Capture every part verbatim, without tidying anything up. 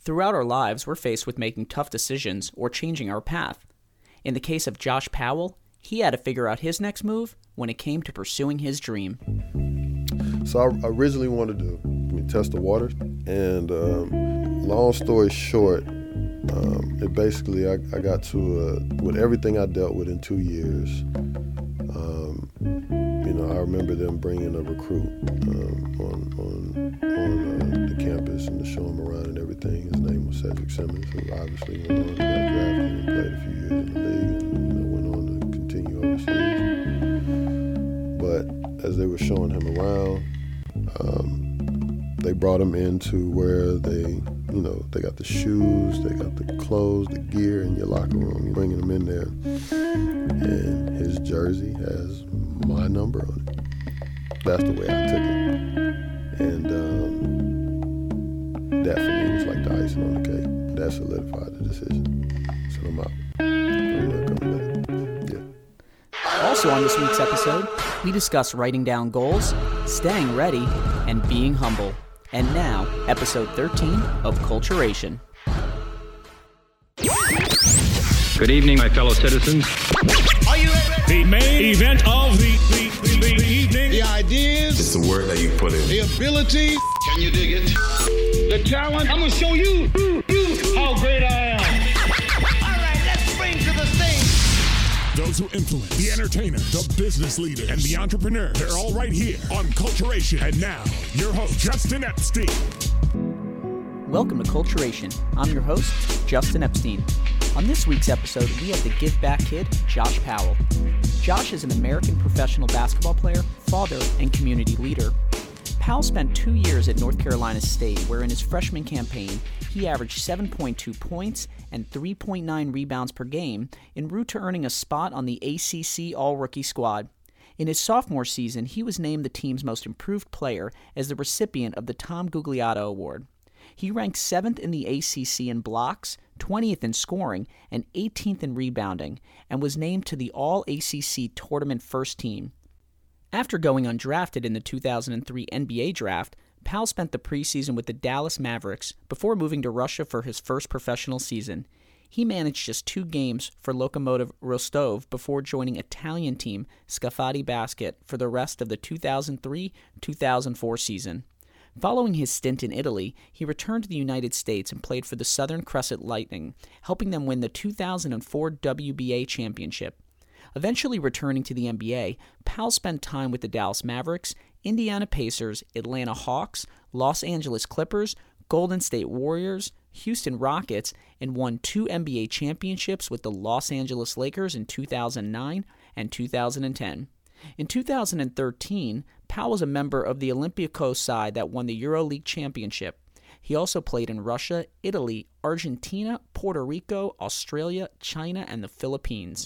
Throughout our lives, we're faced with making tough decisions or changing our path. In the case of Josh Powell, he had to figure out his next move when it came to pursuing his dream. So I originally wanted to I mean, test the waters, and um, long story short, um, it basically I, I got to, uh, with everything I dealt with in two years, um, you know, I remember them bringing a recruit um, on on, on uh, the campus and to show him around and everything. His name was Cedric Simmons, who obviously went on to get drafted and played a few years in the league and you know, went on to continue overseas. But as they were showing him around, um, they brought him into where they, you know, they got the shoes, they got the clothes, the gear in your locker room. You're bringing him in there, and his jersey has my number on it. That's the way I took it. And um, that for me was like the icing on the cake. That solidified the decision. So I'm out. I'm not coming back. Yeah. Also on this week's episode, we discuss writing down goals, staying ready, and being humble. And now, episode thirteen of Culturation. Good evening, my fellow citizens. Are you ready? The main event of the, the, the, the evening. The ideas. It's the work that you put in. The ability. Can you dig it? The talent. I'm going to show you, you, you how great I am. All right, let's bring to the stage those who influence, the entertainer, the business leader, and the entrepreneur. They're all right here on Culturation. And now, your host, Justin Epstein. Welcome to Culturation. I'm your host, Justin Epstein. On this week's episode, we have the give back kid, Josh Powell. Josh is an American professional basketball player, father, and community leader. Powell spent two years at North Carolina State, where in his freshman campaign, he averaged seven point two points and three point nine rebounds per game, en route to earning a spot on the A C C All-Rookie squad. In his sophomore season, he was named the team's most improved player as the recipient of the Tom Gugliotta Award. He ranked seventh in the A C C in blocks, twentieth in scoring, and eighteenth in rebounding, and was named to the All-A C C Tournament First Team. After going undrafted in the two thousand three N B A Draft, Powell spent the preseason with the Dallas Mavericks before moving to Russia for his first professional season. He managed just two games for Lokomotiv Rostov before joining Italian team Scafati Basket for the rest of the two thousand three two thousand four season. Following his stint in Italy, he returned to the United States and played for the Southern Crescent Lightning, helping them win the two thousand four W B A championship. Eventually returning to the N B A, Powell spent time with the Dallas Mavericks, Indiana Pacers, Atlanta Hawks, Los Angeles Clippers, Golden State Warriors, Houston Rockets, and won two N B A championships with the Los Angeles Lakers in two thousand nine and two thousand ten. In two thousand thirteen, Powell was a member of the Olympiacos side that won the EuroLeague championship. He also played in Russia, Italy, Argentina, Puerto Rico, Australia, China, and the Philippines.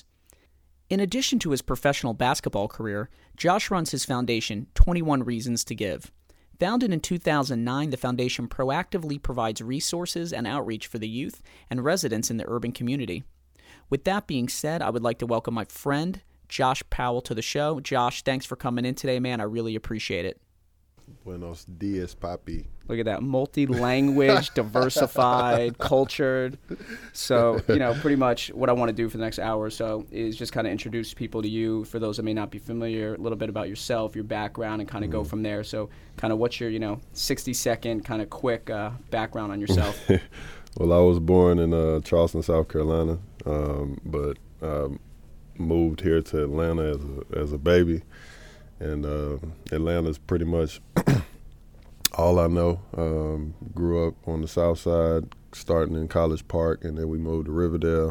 In addition to his professional basketball career, Josh runs his foundation, twenty-one Reasons to Give. Founded in two thousand nine, the foundation proactively provides resources and outreach for the youth and residents in the urban community. With that being said, I would like to welcome my friend, Josh Powell, to the show. Josh, thanks for coming in today, man. I really appreciate it. Buenos dias, papi. Look at that, multi-language, diversified, cultured. So, you know, pretty much what I want to do for the next hour or so is just kind of introduce people to you, for those that may not be familiar, a little bit about yourself, your background, and kind of mm-hmm. go from there. So kind of what's your, you know, sixty-second kind of quick uh, background on yourself? Well, I was born in uh, Charleston, South Carolina, um, but um, moved here to Atlanta as a, as a baby. And uh, Atlanta's pretty much all I know. Um, grew up on the south side, starting in College Park, and then we moved to Riverdale.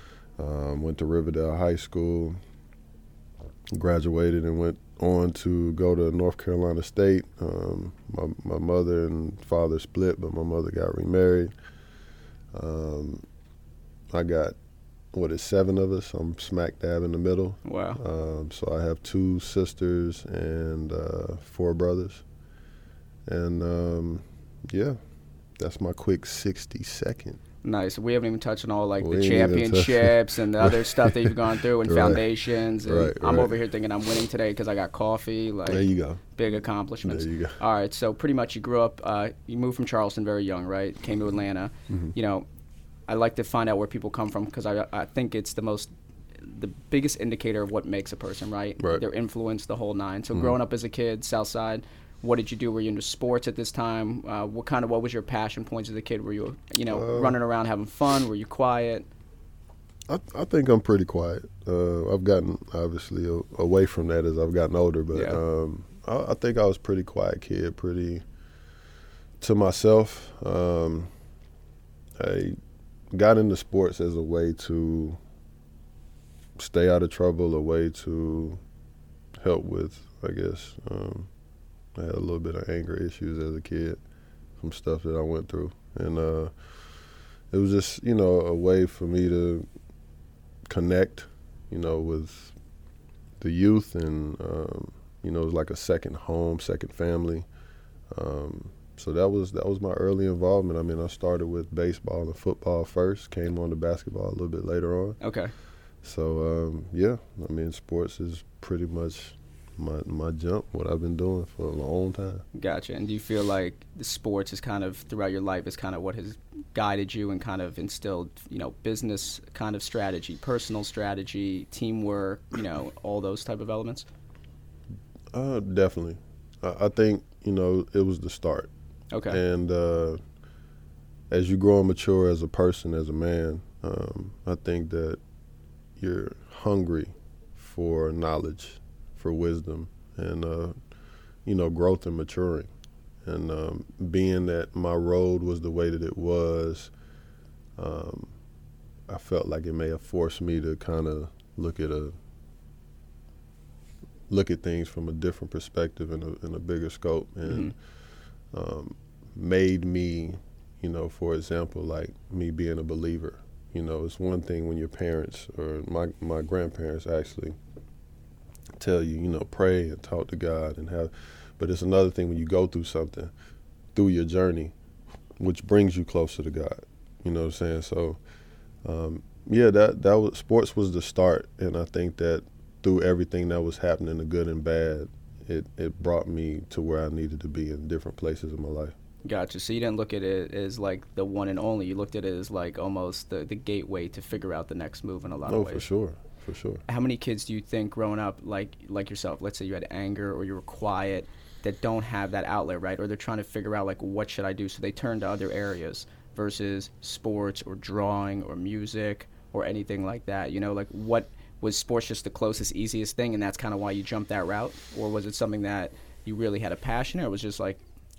Um, went to Riverdale High School, graduated and went on to go to North Carolina State. Um, my, my mother and father split, but my mother got remarried. Um, I got What is seven of us? I'm smack dab in the middle. Wow. Um, so I have two sisters and uh, four brothers. And, um, yeah, that's my quick sixty second. Nice. We haven't even touched on all like We the ain't even championships and the other stuff that you've gone through and Right. foundations. And Right, I'm right. over here thinking I'm winning today because I got coffee. Like, There you go. big accomplishments. There you go. All right. So pretty much you grew up, uh, you moved from Charleston very young, right? Came to Atlanta. Mm-hmm. You know, I like to find out where people come from because I, I think it's the most, the biggest indicator of what makes a person, right? Right. Their influence, the whole nine. So Mm-hmm. growing up as a kid, South Side, what did you do? Were you into sports at this time? Uh, what kind of, what was your passion points as a kid? Were you, you know, Uh, running around having fun? Were you quiet? I, I think I'm pretty quiet. Uh, I've gotten obviously a, away from that as I've gotten older, but Yeah. um, I, I think I was a pretty quiet kid, pretty to myself. Um, I got into sports as a way to stay out of trouble, a way to help with, I guess. Um, I had a little bit of anger issues as a kid from stuff that I went through, and uh, it was just, you know, a way for me to connect, you know, with the youth, and um, you know, it was like a second home, second family. Um, so that was that was my early involvement. I mean, I started with baseball and football first, came on to basketball a little bit later on. Okay. So um, yeah, I mean, sports is pretty much my my jump, what I've been doing for a long time. Gotcha. And do you feel like the sports is kind of throughout your life is kind of what has guided you and kind of instilled, you know, business kind of strategy, personal strategy, teamwork, you know, all those type of elements? Uh, definitely. I, I think, you know, it was the start. Okay. And uh, as you grow and mature as a person, as a man, um, I think that you're hungry for knowledge, for wisdom, and, uh, you know, growth and maturing. And um, being that my road was the way that it was, um, I felt like it may have forced me to kind of look at a look at things from a different perspective and a, in a bigger scope, and mm-hmm. um, made me, you know, for example, like me being a believer. You know, it's one thing when your parents or my my grandparents actually tell you, you know, pray and talk to God and have, but it's another thing when you go through something, through your journey, which brings you closer to God. You know what I'm saying? So, um, yeah, that that was sports was the start, and I think that through everything that was happening, the good and bad, it it brought me to where I needed to be in different places in my life. Gotcha. So you didn't look at it as like the one and only. You looked at it as like almost the, the gateway to figure out the next move in a lot Oh, of ways. for sure, for sure. How many kids do you think growing up like like yourself, let's say you had anger or you were quiet, that don't have that outlet, right? Or they're trying to figure out like what should I do? So they turn to other areas versus sports or drawing or music or anything like that. You know, like what was sports just the closest, easiest thing, and that's kind of why you jumped that route? Or was it something that you really had a passion, or it was just like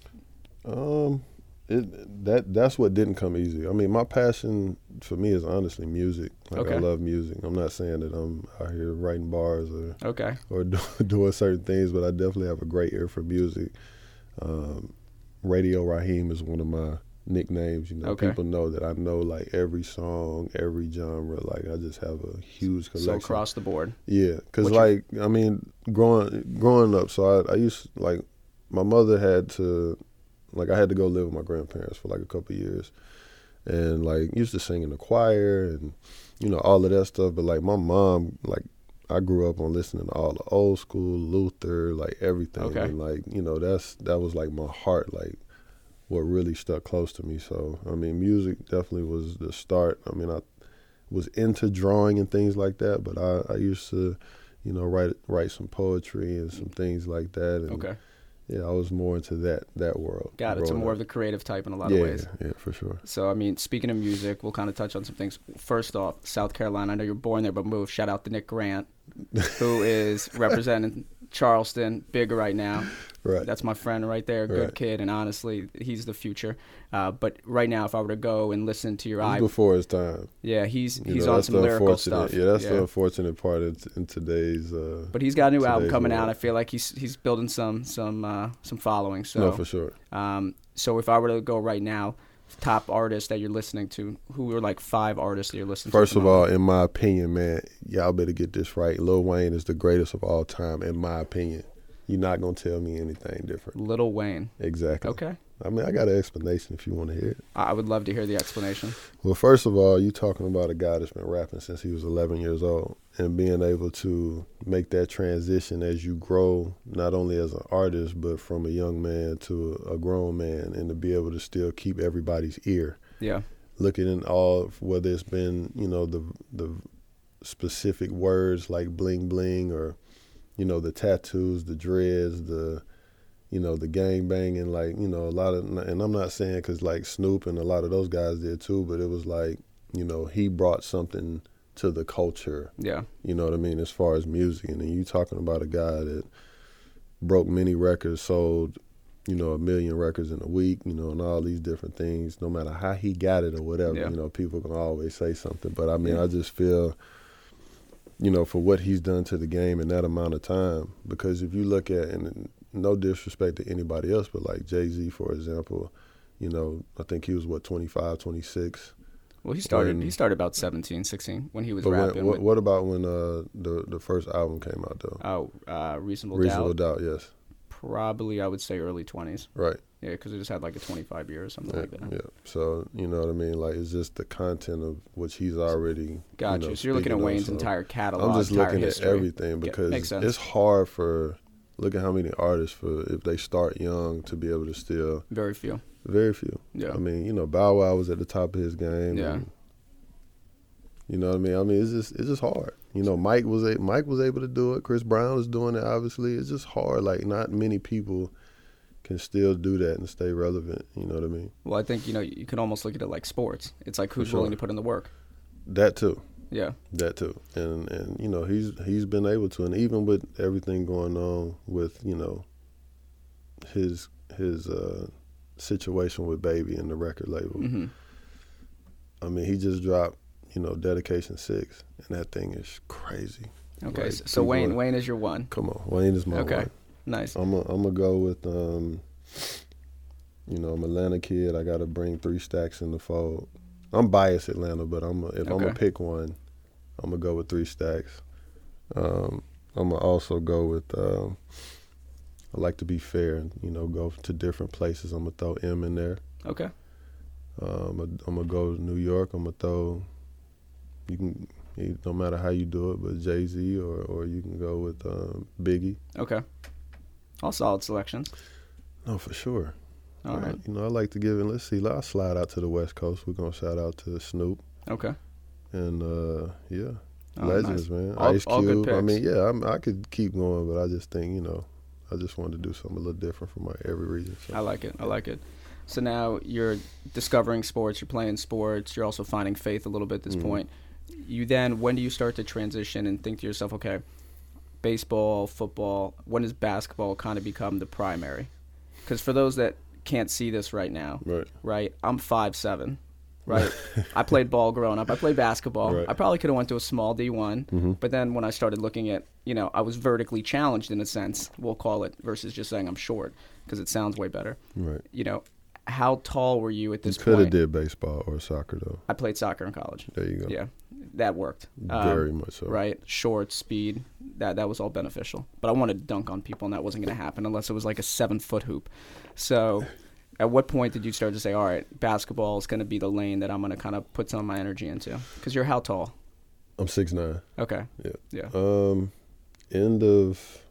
Um, it that that's what didn't come easy. I mean, my passion for me is honestly music. Like Okay. I love music. I'm not saying that I'm out here writing bars or okay. or do, doing certain things, but I definitely have a great ear for music. Um, Radio Raheem is one of my nicknames. You know, Okay. people know that I know like every song, every genre. Like I just have a huge collection. So across the board. Yeah, because What you- like I mean, growing growing up, so I, I used like my mother had to, like I had to go live with my grandparents for like a couple of years, and like used to sing in the choir and you know all of that stuff. But like my mom, like I grew up on listening to all the old school Luther, like everything, Okay. and like you know that's that was like my heart, like what really stuck close to me. So I mean, music definitely was the start. I mean, I was into drawing and things like that, but I, I used to, you know, write write some poetry and some things like that. And Okay. yeah, I was more into that that world. Got it. So growing more up. of the creative type in a lot yeah, of ways. Yeah, for sure. So, I mean, speaking of music, we'll kind of touch on some things. First off, South Carolina. I know you're born there, but moved. Shout out to Nick Grant, who is representing Charleston big right now. Right. That's my friend right there, good Right. kid, and honestly, he's the future. Uh, but right now, if I were to go and listen to your It was eye, before his time. yeah, he's You he's know, on that's some the lyrical unfortunate- stuff. Yeah, that's the unfortunate part in, in today's. Uh, But he's got a new album today's coming out. world. I feel like he's he's building some some uh, some following. So, no, for sure. Um, so if I were to go right now, top artists that you're listening to, who are like five artists that you're listening First to? of all, in my opinion, man, y'all better get this right. Lil Wayne is the greatest of all time, in my opinion. You're not gonna tell me anything different. Lil Wayne. Exactly. Okay. I mean, I got an explanation if you want to hear it. I would love to hear the explanation. Well, first of all, you talking about a guy that's been rapping since he was eleven years old, and being able to make that transition as you grow, not only as an artist, but from a young man to a grown man, and to be able to still keep everybody's ear. Yeah. Looking in all, whether it's been, you know, the the specific words like bling bling, or, you know, the tattoos, the dreads, the, you know, the gang banging, like, you know, a lot of, and I'm not saying because like Snoop and a lot of those guys did too, but it was like, you know, he brought something to the culture. Yeah. You know what I mean, as far as music. And then you talking about a guy that broke many records, sold, you know, a million records in a week, you know, and all these different things. No matter how he got it or whatever, yeah. you know, people can always say something. But I mean, yeah. I just feel, you know, for what he's done to the game in that amount of time, because if you look at, and no disrespect to anybody else, but like Jay-Z, for example, you know, I think he was, what, twenty-five, twenty-six? Well, he started when, he started about seventeen, sixteen when he was but rapping. When, what, with, what about when uh, the the first album came out, though? Oh, uh, Reasonable, Reasonable Doubt. Doubt, yes. Probably, I would say early twenties. Right. Yeah, because it just had like a twenty-five year or something yeah, like that. Yeah. So, you know what I mean? Like, it's just the content of which he's already. Gotcha. You know, so you're looking at Wayne's of, so entire catalog. I'm just entire looking history. at everything, because yeah, it's hard for, look at how many artists, for if they start young, to be able to still. Very few. Very few. Yeah. I mean, you know, Bow Wow was at the top of his game. Yeah. And, you know what I mean? I mean, it's just it's just hard. You know, Mike was a, Mike was able to do it. Chris Brown is doing it. Obviously, it's just hard. Like, not many people can still do that and stay relevant. You know what I mean? Well, I think, you know, you can almost look at it like sports. It's like who's sure. willing to put in the work. That too. Yeah. That too. And and you know, he's he's been able to, and even with everything going on with, you know, his his uh, situation with Baby and the record label. Mm-hmm. I mean, he just dropped, you know, Dedication Six, and that thing is crazy. Okay, like, so, so Wayne are, Wayne is your one. Come on, Wayne is my okay. one. Nice. I'm a, I'm gonna go with, um, you know, I'm an Atlanta kid. I got to bring Three Stacks in the fold. I'm biased Atlanta, but I'm a, if okay. I'm gonna pick one, I'm gonna go with Three Stacks. Um, I'm gonna also go with. Um, I like to be fair and, you know, go to different places. I'm gonna throw M in there. Okay. Um, I'm gonna go to New York. I'm gonna throw. You can, no matter how you do it, but Jay-Z, or or you can go with um, Biggie. Okay. All solid selections. No, for sure. All right. Uh, you know, I like to give it. Let's see. I'll slide out to the West Coast. We're gonna shout out to Snoop. Okay. And uh, yeah, oh, legends, nice. man. All, Ice all Cube. good picks. I mean, yeah, I'm, I could keep going, but I just think, you know, I just wanted to do something a little different from my every region. So. I like it. I like it. So now you're discovering sports. You're playing sports. You're also finding faith a little bit at this mm-hmm. point. You then, when do you start to transition and think to yourself, okay, baseball, football, when does basketball kind of become the primary? Because for those that can't see this right now, right, right I'm five seven, right? I played ball growing up. I played basketball. Right. I probably could have went to a small D one, mm-hmm. but then when I started looking at, you know, I was vertically challenged in a sense, we'll call it, versus just saying I'm short, because it sounds way better. Right. You know, how tall were you at this you point? You could have did baseball or soccer, though. I played soccer in college. There you go. Yeah, that worked. Very um, much so. Right, short, speed, that that was all beneficial. But I wanted to dunk on people, and that wasn't going to happen unless it was like a seven-foot hoop. So at what point did you start to say, all right, basketball is going to be the lane that I'm going to kind of put some of my energy into? Because you're how tall? I'm six nine. Okay. Yeah. Yeah. Um, end of,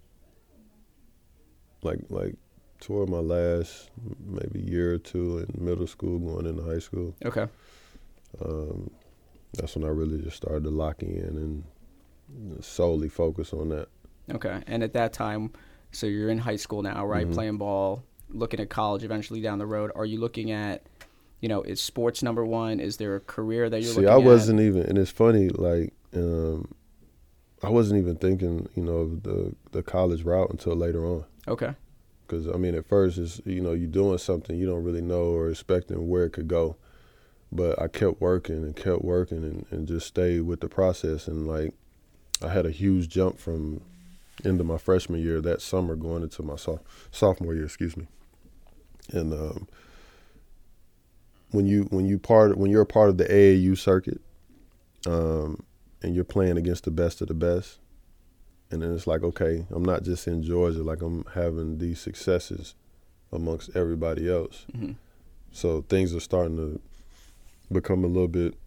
like, like, toward my last maybe year or two in middle school, going into high school. Okay. Um, that's when I really just started to lock in and you know, solely focus on that. Okay. And at that time, so you're in high school now, right? Mm-hmm. Playing ball, looking at college eventually down the road. Are you looking at, you know, is sports number one? Is there a career that you're See, looking I at? wasn't even, and it's funny, like, um, I wasn't even thinking, you know, of the, the college route until later on. Okay. Because, I mean, at first, it's, you know, you're doing something you don't really know or expecting where it could go. But I kept working and kept working and, and just stayed with the process. And, like, I had a huge jump from into my freshman year that summer going into my so- sophomore year, excuse me. And um, when you when you part when you're a part of the A A U circuit, um, and you're playing against the best of the best, and then it's like, okay, I'm not just in Georgia, like I'm having these successes amongst everybody else. Mm-hmm. So things are starting to become a little bit,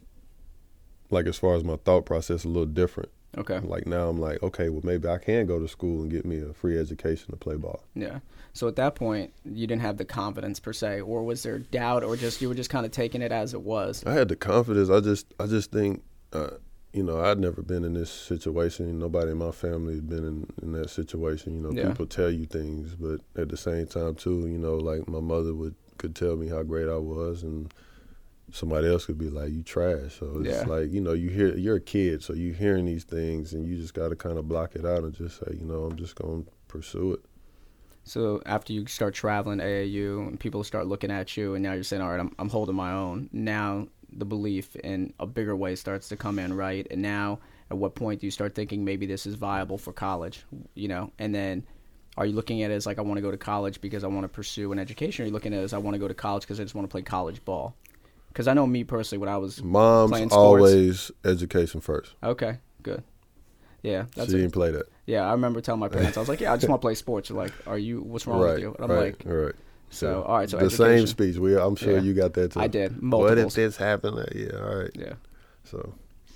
like as far as my thought process, a little different. Okay. Like now I'm like, okay, well maybe I can go to school and get me a free education to play ball. Yeah. So at that point, you didn't have the confidence per se, or was there doubt, or just you were just kind of taking it as it was? I had the confidence. I just, I just think, uh, you know, I'd never been in this situation. Nobody in my family had been in, in that situation. You know, Yeah. people tell you things, but at the same time too, you know, like my mother would could tell me how great I was, and somebody else could be like, you trash. So it's Yeah. like, you know, you hear, you're a kid, so you're hearing these things, and you just got to kind of block it out and just say, you know, I'm just going to pursue it. So after you start traveling A A U and people start looking at you, and now you're saying, all right, I'm, I'm holding my own. Now the belief in a bigger way starts to come in, right? And now at what point do you start thinking maybe this is viable for college, you know? And then are you looking at it as like, I want to go to college because I want to pursue an education? Or are you looking at it as I want to go to college because I just want to play college ball? Because I know me personally, when I was Mom's playing sports, always education first. Okay, good. Yeah, that's She it. didn't play that. Yeah, I remember telling my parents, I was like, yeah, I just want to play sports. They're like, are you, what's wrong right, with you? And I'm right, like, right. so, all right, so the education. same speech. We, I'm sure Yeah. you got that too. I did, What multiples. if this happened? Yeah, all right. Yeah. So,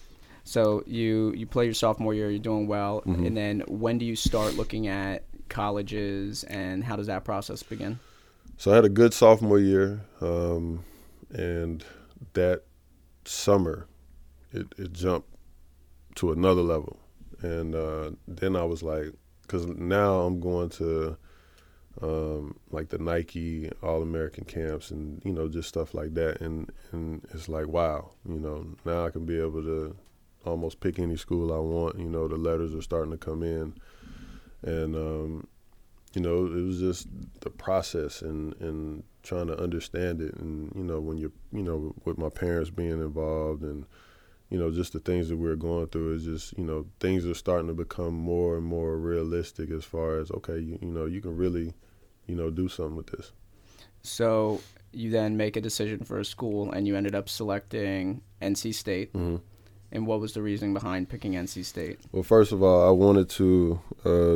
So you, you play your sophomore year, you're doing well, Mm-hmm. and then when do you start looking at colleges, and how does that process begin? so I had a good sophomore year, um, and that summer, it, it jumped to another level. And uh, then I was like, because now I'm going to um, like the Nike All-American camps and, you know, just stuff like that. And, and it's like, wow, you know, now I can be able to almost pick any school I want. You know, the letters are starting to come in. And, um, you know, it was just the process and, and trying to understand it. And, you know, when you're, you know, with my parents being involved and, you know, just the things that we're going through is just, you know, things are starting to become more and more realistic as far as, okay, you, you know, you can really, you know, do something with this. So you then make a decision for a school, and you ended up selecting N C State. Mm-hmm. And what was the reasoning behind picking N C State? Well, first of all, I wanted to uh,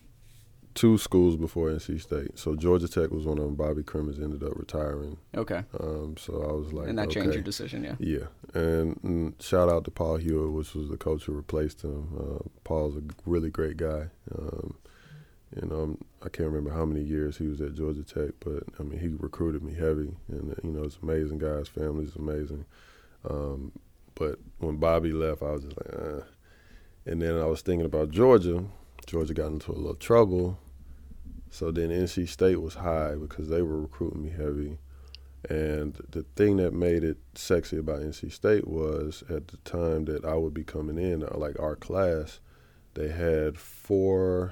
two schools before N C State. So Georgia Tech was one of them. Bobby Crimmins ended up retiring. Okay. Um, so I was like, And that okay. changed your decision, yeah? Yeah, and, and shout out to Paul Hewitt, which was the coach who replaced him. Uh, Paul's a really great guy. Um, you know, I can't remember how many years he was at Georgia Tech, but I mean, he recruited me heavy, and you know, it's an amazing guy. His family's amazing. Um, but when Bobby left, I was just like, uh. And then I was thinking about Georgia. Georgia got into a little trouble, so then N C State was high because they were recruiting me heavy. And the thing that made it sexy about N C State was at the time that I would be coming in, like our class, they had four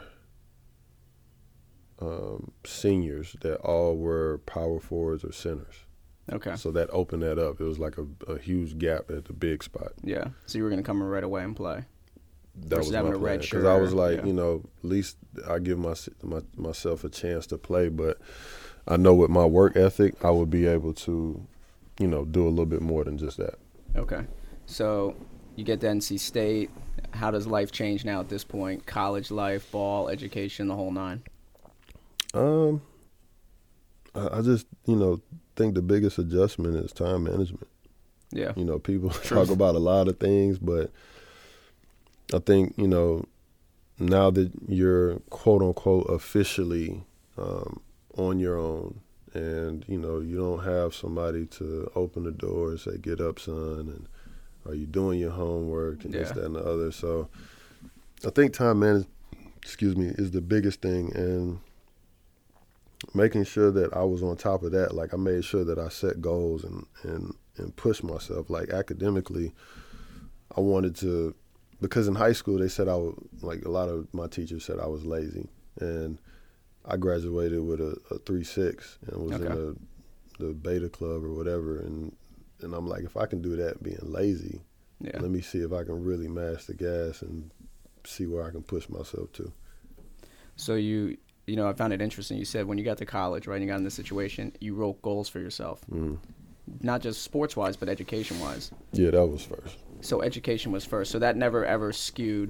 um, seniors that all were power forwards or centers. Okay. So that opened that up. It was like a, a huge gap at the big spot. Yeah. So you were going to come in right away and play. That Versus was my having a plan. red Because shirt I was or- like, yeah. you know, at least I give my, my myself a chance to play, but I know with my work ethic, I would be able to, you know, do a little bit more than just that. Okay. So you get to N C State. How does life change now at this point? College life, ball, education, the whole nine? Um, I, I just, you know, think the biggest adjustment is time management. Yeah. You know, people talk about a lot of things, but I think, you know, now that you're quote unquote officially um, on your own, and you know you don't have somebody to open the door and say, "Get up, son," and are you doing your homework and this, Yeah. that, and the other. So I think time management, excuse me, is the biggest thing, and making sure that I was on top of that. Like I made sure that I set goals and and and pushed myself. Like academically, I wanted to. Because in high school, they said I was, like a lot of my teachers said I was lazy. And I graduated with a, a three six and was Okay. in the, the beta club or whatever. And, and I'm like, if I can do that being lazy, Yeah. let me see if I can really mash the gas and see where I can push myself to. So you, you know, I found it interesting. You said when you got to college, right, and you got in this situation, you wrote goals for yourself. Mm. Not just sports-wise, but education-wise. Yeah, that was first. So education was first. So that never ever skewed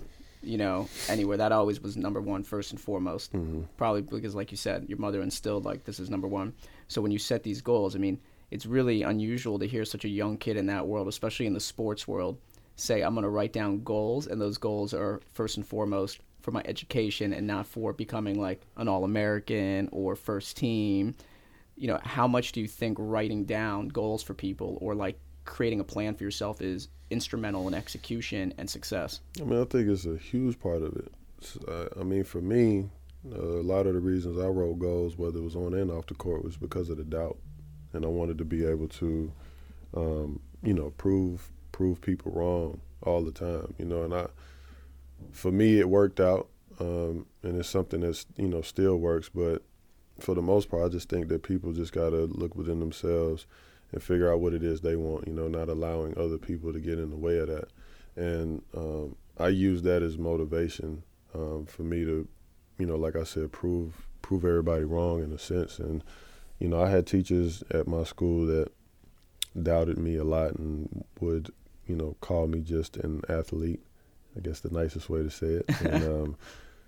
you know, anywhere. That always was number one, first and foremost. Mm-hmm. Probably because, like you said, your mother instilled, like, this is number one. So when you set these goals, I mean, it's really unusual to hear such a young kid in that world, especially in the sports world, say, I'm going to write down goals, and those goals are first and foremost for my education and not for becoming, like, an All-American or first team. You know, how much do you think writing down goals for people or, like, creating a plan for yourself is instrumental in execution and success? I mean, I think it's a huge part of it. Uh, I mean, for me, uh, a lot of the reasons I wrote goals, whether it was on and off the court, was because of the doubt. And I wanted to be able to, um, you know, prove prove people wrong all the time, you know. And I, for me, it worked out, um, and it's something that's, you know, still works. But for the most part, I just think that people just got to look within themselves and figure out what it is they want, you know, not allowing other people to get in the way of that. And um, I use that as motivation um, for me to, you know, like I said, prove prove everybody wrong in a sense. And you know, I had teachers at my school that doubted me a lot and would, you know, call me just an athlete, I guess the nicest way to say it. And, um,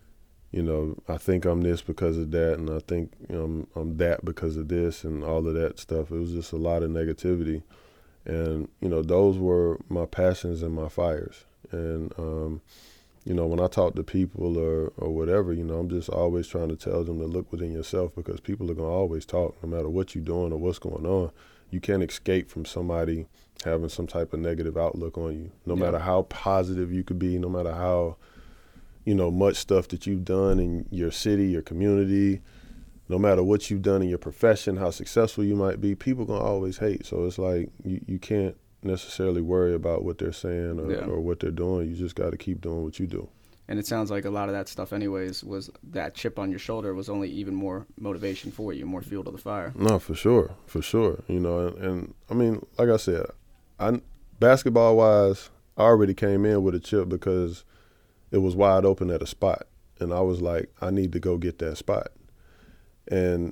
you know, I think I'm this because of that, and I think, you know, I'm, I'm that because of this and all of that stuff. It was just a lot of negativity. And, you know, those were my passions and my fires. And, um, you know, when I talk to people or, or whatever, you know, I'm just always trying to tell them to look within yourself, because people are going to always talk no matter what you're doing or what's going on. You can't escape from somebody having some type of negative outlook on you, no yeah. matter how positive you could be, no matter how, you know, much stuff that you've done in your city, your community, no matter what you've done in your profession, how successful you might be, people are going to always hate. So it's like you, you can't necessarily worry about what they're saying or, yeah. or what they're doing. You just got to keep doing what you do. And it sounds like a lot of that stuff anyways was that chip on your shoulder was only even more motivation for you, more fuel to the fire. No, for sure, for sure. You know, and, and I mean, like I said, I, basketball-wise, I already came in with a chip because it was wide open at a spot. And I was like, I need to go get that spot. And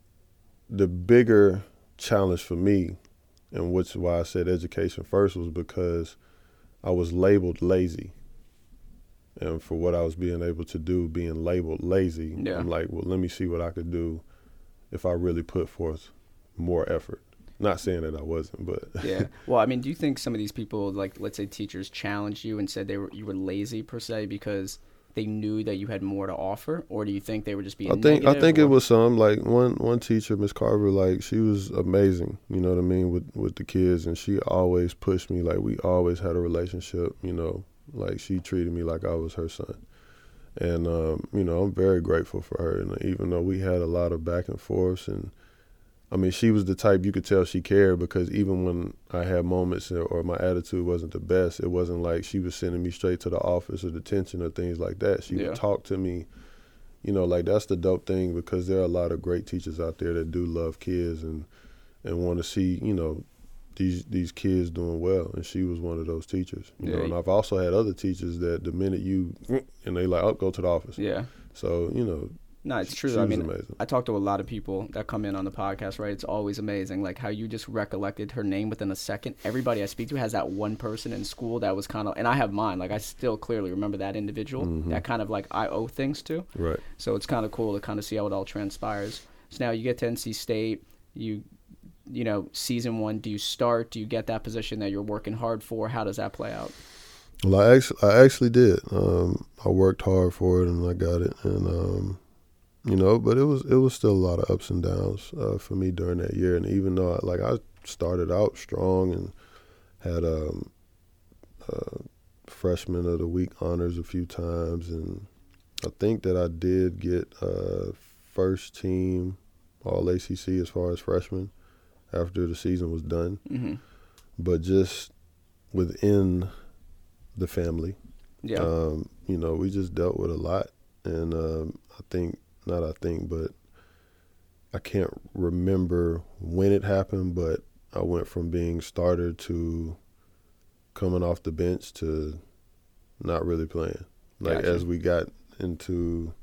the bigger challenge for me, and which is why I said education first, was because I was labeled lazy. And for what I was being able to do, being labeled lazy, yeah. I'm like, well, let me see what I could do if I really put forth more effort. Not saying that I wasn't, but. Yeah. Well, I mean, do you think some of these people, like, let's say teachers challenged you and said they were you were lazy per se because they knew that you had more to offer, or do you think they were just being I think negative, I think or? It was some, like one one teacher, Miss Carver, like she was amazing, you know what I mean, with, with the kids, and she always pushed me, like we always had a relationship, you know, like she treated me like I was her son. And, um, you know, I'm very grateful for her, and even though we had a lot of back and forths, and I mean, she was the type you could tell she cared, because even when I had moments or my attitude wasn't the best, it wasn't like she was sending me straight to the office or detention or things like that. She yeah. would talk to me, you know, like that's the dope thing, because there are a lot of great teachers out there that do love kids and and want to see, you know, these these kids doing well. And she was one of those teachers. You yeah. know, and I've also had other teachers that the minute you, and they like, oh, go to the office. Yeah. So, you know. No, it's true. I mean, amazing. I talk to a lot of people that come in on the podcast, right? It's always amazing, like how you just recollected her name within a second. Everybody I speak to has that one person in school that was kind of, and I have mine. Like I still clearly remember that individual mm-hmm. that kind of like I owe things to. Right. So it's kind of cool to kind of see how it all transpires. So now you get to N C State, you, you know, season one. Do you start? Do you get that position that you're working hard for? How does that play out? Well, I actually, I actually did. Um, I worked hard for it, and I got it, and. Um, You know, but it was it was still a lot of ups and downs uh, for me during that year. And even though, I, like, I started out strong and had um, uh, freshman of the week honors a few times, and I think that I did get uh, first team All A C C as far as freshman after the season was done. Mm-hmm. But just within the family, yeah, um, you know, we just dealt with a lot, and um, I think. Not I think, but I can't remember when it happened, but I went from being starter to coming off the bench to not really playing. Like gotcha. As we got into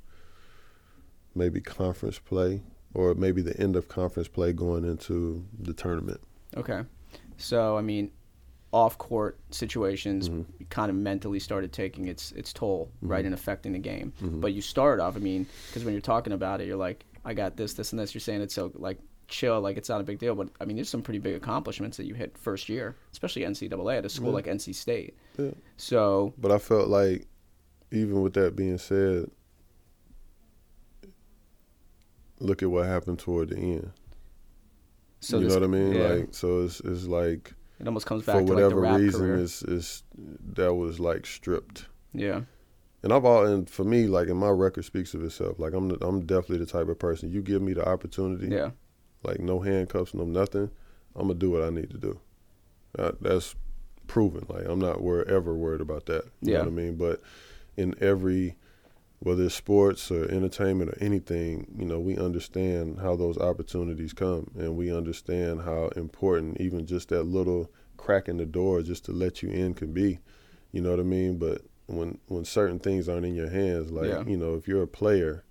maybe conference play, or maybe the end of conference play going into the tournament. Okay. So, I mean, off-court situations Mm-hmm. kind of mentally started taking its its toll, Mm-hmm. right, and affecting the game. Mm-hmm. But you started off, I mean, because when you're talking about it, you're like, I got this, this, and this. You're saying it's so, like, chill, like it's not a big deal. But, I mean, there's some pretty big accomplishments that you hit first year, especially N C double A at a school Yeah. like N C State. Yeah. So, But I felt like, even with that being said, look at what happened toward the end. so you this, know what I mean? yeah, Like, so it's it's like, it almost comes back for to, like, whatever the rap reason, career. it's, it's, that was, like, stripped. Yeah. And I've all, and for me, like, and my record speaks of itself. Like, I'm the, I'm definitely the type of person, you give me the opportunity, Yeah. like, no handcuffs, no nothing, I'm going to do what I need to do. That, that's proven. Like, I'm not wor- ever worried about that. You Yeah. know what I mean? But in every, whether it's sports or entertainment or anything, you know, we understand how those opportunities come, and we understand how important even just that little crack in the door just to let you in can be. You know what I mean? But when when certain things aren't in your hands, like, Yeah. you know, if you're a player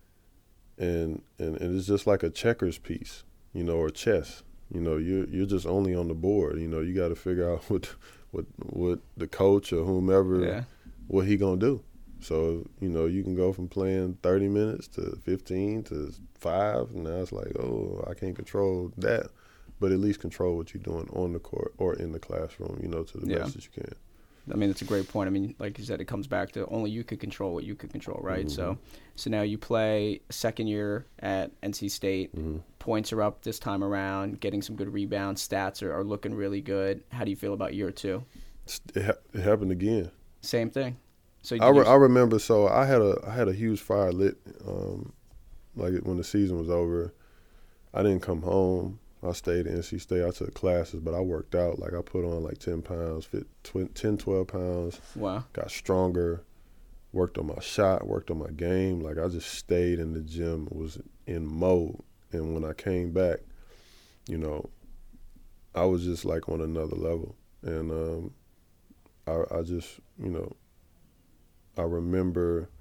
and, and and it's just like a checkers piece, you know, or chess, you know, you're you're just only on the board. You know, you got to figure out what what what the coach or whomever Yeah. what he gonna do. So, you know, you can go from playing thirty minutes to fifteen to five, and now it's like, oh, I can't control that, but at least control what you're doing on the court or in the classroom, you know, to the Yeah. best that you can. I mean, it's a great point. I mean, like you said, it comes back to only you could control what you could control, right? Mm-hmm. So, so now you play second year at N C State. Mm-hmm. Points are up this time around. Getting some good rebounds. Stats are, are looking really good. How do you feel about year two? It's- It, ha- it happened again. Same thing. So I, re- you- I remember. So I had a I had a huge fire lit. Um, like when the season was over, I didn't come home. I stayed at N C State. I took classes, but I worked out. Like I put on like ten pounds, fit tw- ten, twelve pounds. wow. Got stronger. Worked on my shot. Worked on my game. Like I just stayed in the gym. Was in mode. And when I came back, you know, I was just like on another level. And um, I, I just, you know, I remember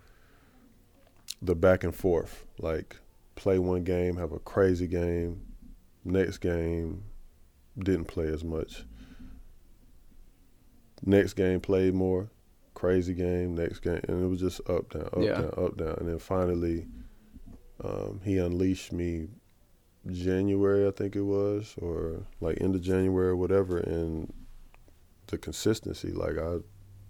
the back and forth, like play one game, have a crazy game, next game, didn't play as much. Next game, played more, crazy game, next game, and it was just up, down, up, Yeah. down, up, down. And then finally, um, he unleashed me January, I think it was, or like end of January or whatever, and the consistency, like I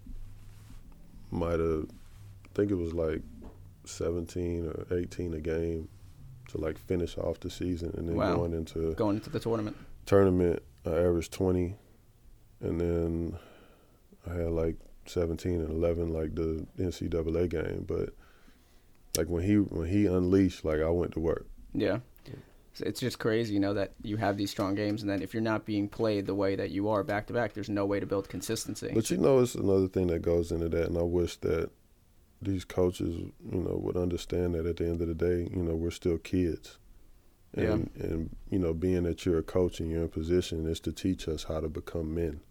might have, I think it was like seventeen or eighteen a game to like finish off the season, and then Wow. going into Going into the tournament. tournament, I averaged twenty, and then I had like seventeen and eleven like the N C double A game. But like when he when he unleashed, like I went to work. Yeah. So it's just crazy, you know, that you have these strong games, and then if you're not being played the way that you are back to back, there's no way to build consistency. But you know, it's another thing that goes into that, and I wish that these coaches, you know, would understand that at the end of the day, you know, we're still kids. And, yeah. and you know, being that you're a coach and you're in position is to teach us how to become men.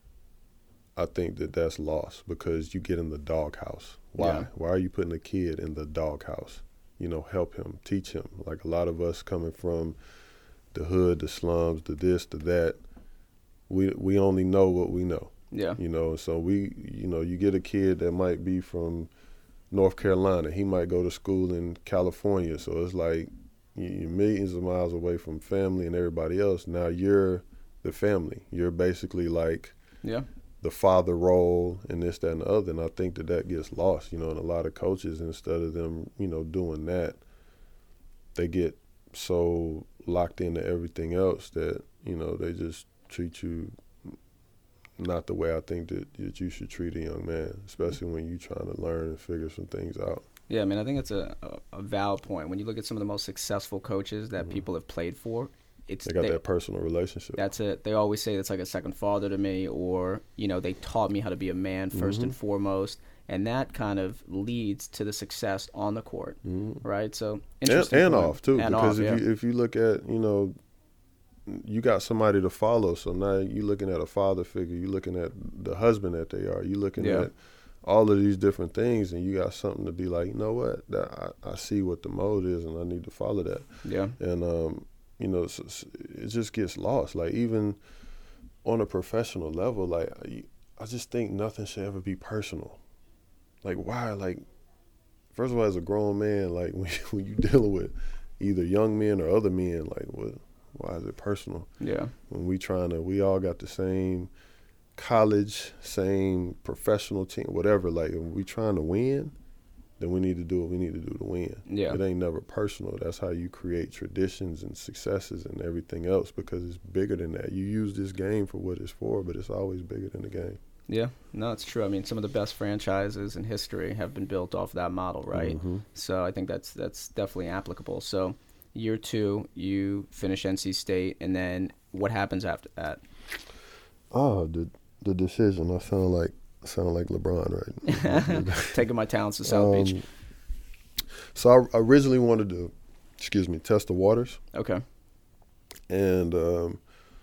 I think that that's lost because you get in the doghouse. Why? Yeah. Why are you putting a kid in the doghouse? You know, help him, teach him. Like a lot of us coming from the hood, the slums, the this, the that, we we only know what we know. Yeah. You know, so we, you know, you get a kid that might be from North Carolina. He might go to school in California. So it's like you're millions of miles away from family and everybody else. Now you're the family. You're basically like yeah. the father role and this, that, and the other. And I think that that gets lost, you know, and a lot of coaches, instead of them, you know, doing that, they get so locked into everything else that, you know, they just treat you not the way I think that, that you should treat a young man, especially when you're trying to learn and figure some things out. Yeah, I mean, I think that's a, a, a valid point. When you look at some of the most successful coaches that mm-hmm. people have played for, it's they got they, that personal relationship. That's it. They always say it's like a second father to me, or, you know, they taught me how to be a man first mm-hmm. and foremost. And that kind of leads to the success on the court, mm-hmm. right? So interesting. And, and point. off, too, and because off, if, yeah. you, if you look at, you know, you got somebody to follow. So now you're looking at a father figure. You're looking at the husband that they are. You're looking yeah. at all of these different things, and you got something to be like, you know what, that, I, I see what the mode is, and I need to follow that. Yeah. And, um, you know, it's, it just gets lost. Like even on a professional level, like I just think nothing should ever be personal. Like why? Like first of all, as a grown man, like when, when you're dealing with either young men or other men, like what? Why is it personal? Yeah. When we trying to, we all got the same college, same professional team, whatever. Like if we trying to win, then we need to do what we need to do to win. Yeah. It ain't never personal. That's how you create traditions and successes and everything else, because it's bigger than that. You use this game for what it's for, but it's always bigger than the game. Yeah, no, it's true. I mean, some of the best franchises in history have been built off that model, right? Mm-hmm. So I think that's that's definitely applicable. So year two, you finish N C State, and then what happens after that? Oh, the the decision. I sound like I sound like LeBron, right? Taking my talents to South um, Beach. So I originally wanted to, excuse me, test the waters. Okay. And um,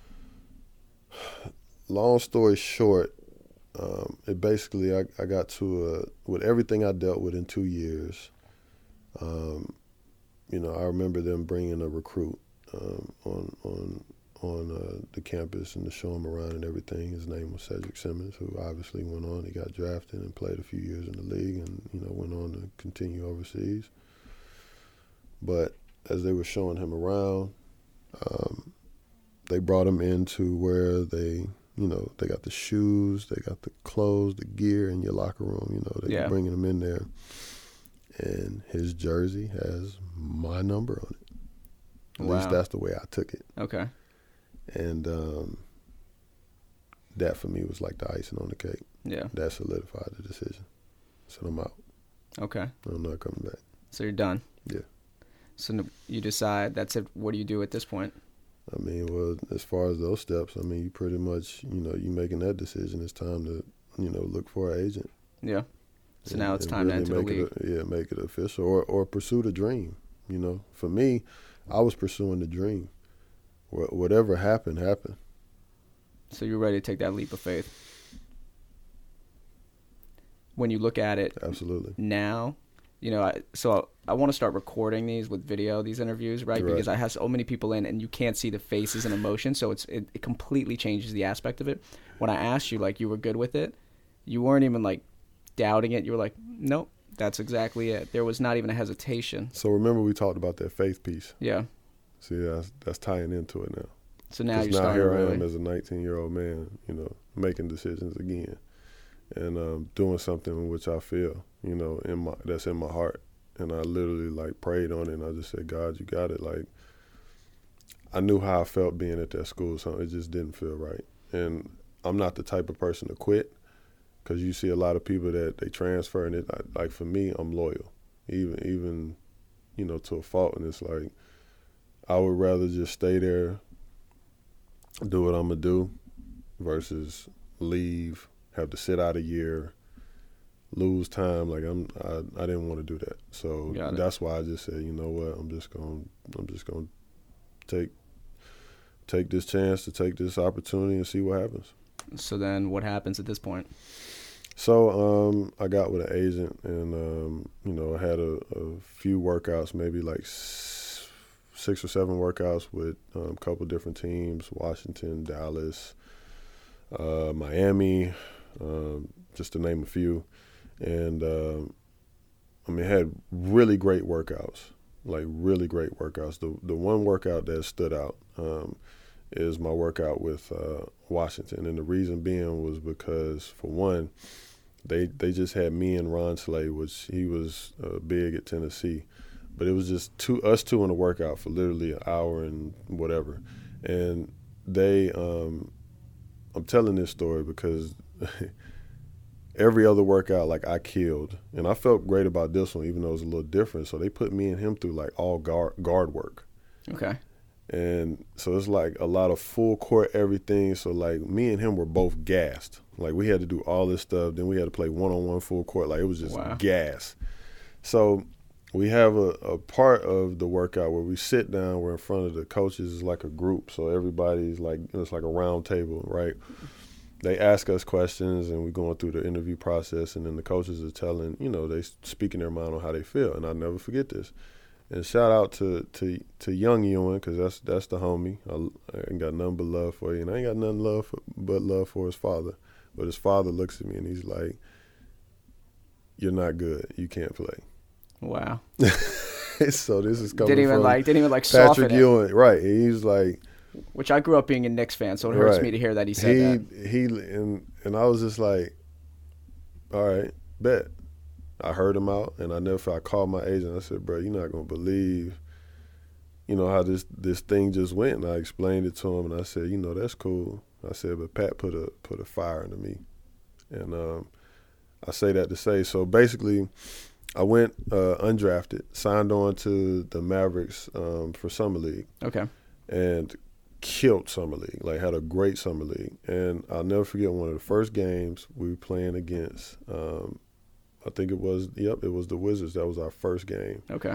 long story short, um, it basically I, I got to a, with everything I dealt with in two years. Um, you know, I remember them bringing a recruit um, on on on uh, the campus and to show him around and everything. His name was Cedric Simmons, who obviously went on. He got drafted and played a few years in the league, and you know went on to continue overseas. But as they were showing him around, um, they brought him into where they, you know, they got the shoes, they got the clothes, the gear in your locker room. You know, they yeah. were bringing him in there, and his jersey has my number on it. At wow. least that's the way I took it. Okay. And um, that for me was like the icing on the cake. Yeah. That solidified the decision. So I'm out. Okay. I'm not coming back. So you're done. Yeah. So you decide, that's it. What do you do at this point? I mean, well, as far as those steps, I mean, you pretty much, you know, you making that decision. It's time to, you know, look for an agent. Yeah. So and, now it's time really to enter the make league. It a, yeah, make it official, or or pursue the dream. You know, for me, I was pursuing the dream. Wh- whatever happened, happened. So you're ready to take that leap of faith. When you look at it Absolutely. now, you know, I, so I want to start recording these with video, these interviews, right? Right. Because I have so many people in, and you can't see the faces and emotions, so it's it, it completely changes the aspect of it. When I asked you, like, you were good with it, you weren't even, like, doubting it. You were like, nope, that's exactly it. There was not even a hesitation. So remember we talked about that faith piece. Yeah. See, that's, that's tying into it now. So now you're now starting here to I really... am as a nineteen-year-old man, you know, making decisions again, and um, doing something in which I feel, you know, in my that's in my heart. And I literally like prayed on it, and I just said, God, you got it. Like, I knew how I felt being at that school, so it just didn't feel right. And I'm not the type of person to quit, because you see a lot of people that they transfer, and it like for me, I'm loyal, even even, you know, to a fault. And it's like, I would rather just stay there, do what I'm gonna do, versus leave, have to sit out a year, lose time. Like I'm, I, I didn't want to do that. So that's why I just said, you know what, I'm just gonna, I'm just gonna take, take this chance to take this opportunity and see what happens. So then, what happens at this point? So um, I got with an agent, and um, you know, I had a, a few workouts, maybe like s- six or seven workouts with um, a couple different teams: Washington, Dallas, uh, Miami, um, just to name a few. And um, I mean, had really great workouts, like really great workouts. The the one workout that stood out um, is my workout with uh, Washington, and the reason being was because, for one, they they just had me and Ron Slay, which he was uh, big at Tennessee, but it was just two us two in a workout for literally an hour and whatever, and they um, I'm telling this story because. Every other workout, like, I killed. And I felt great about this one, even though it was a little different. So they put me and him through, like, all guard, guard work. Okay. And so it's, like, a lot of full court everything. So, like, me and him were both gassed. Like, we had to do all this stuff. Then we had to play one-on-one full court. Like, it was just wow. gas. So we have a, a part of the workout where we sit down. We're in front of the coaches. It's like a group. So everybody's, like, it's like a round table, right? They ask us questions, and we're going through the interview process, and then the coaches are telling, you know, they speaking their mind on how they feel. And I'll never forget this. And shout out to to, to young Ewing, because that's that's the homie. I, I ain't got nothing but love for you, and I ain't got nothing love for, but love for his father. But his father looks at me and he's like, "You're not good. You can't play." Wow. So this is coming didn't even from like didn't even like Patrick soften Ewing, it. right? He's like, which I grew up being a Knicks fan, so it hurts right. me to hear that he said he, that. He and and I was just like, all right, bet. I heard him out, and I never. I called my agent. I said, bro, you're not gonna believe, you know, how this this thing just went. And I explained it to him, and I said, you know, that's cool. I said, but Pat put a put a fire into me, and um, I say that to say. So basically, I went uh, undrafted, signed on to the Mavericks um, for Summer League. Okay. And killed Summer League, like had a great Summer League. And I'll never forget one of the first games we were playing against, um, I think it was, yep, it was the Wizards. That was our first game. Okay.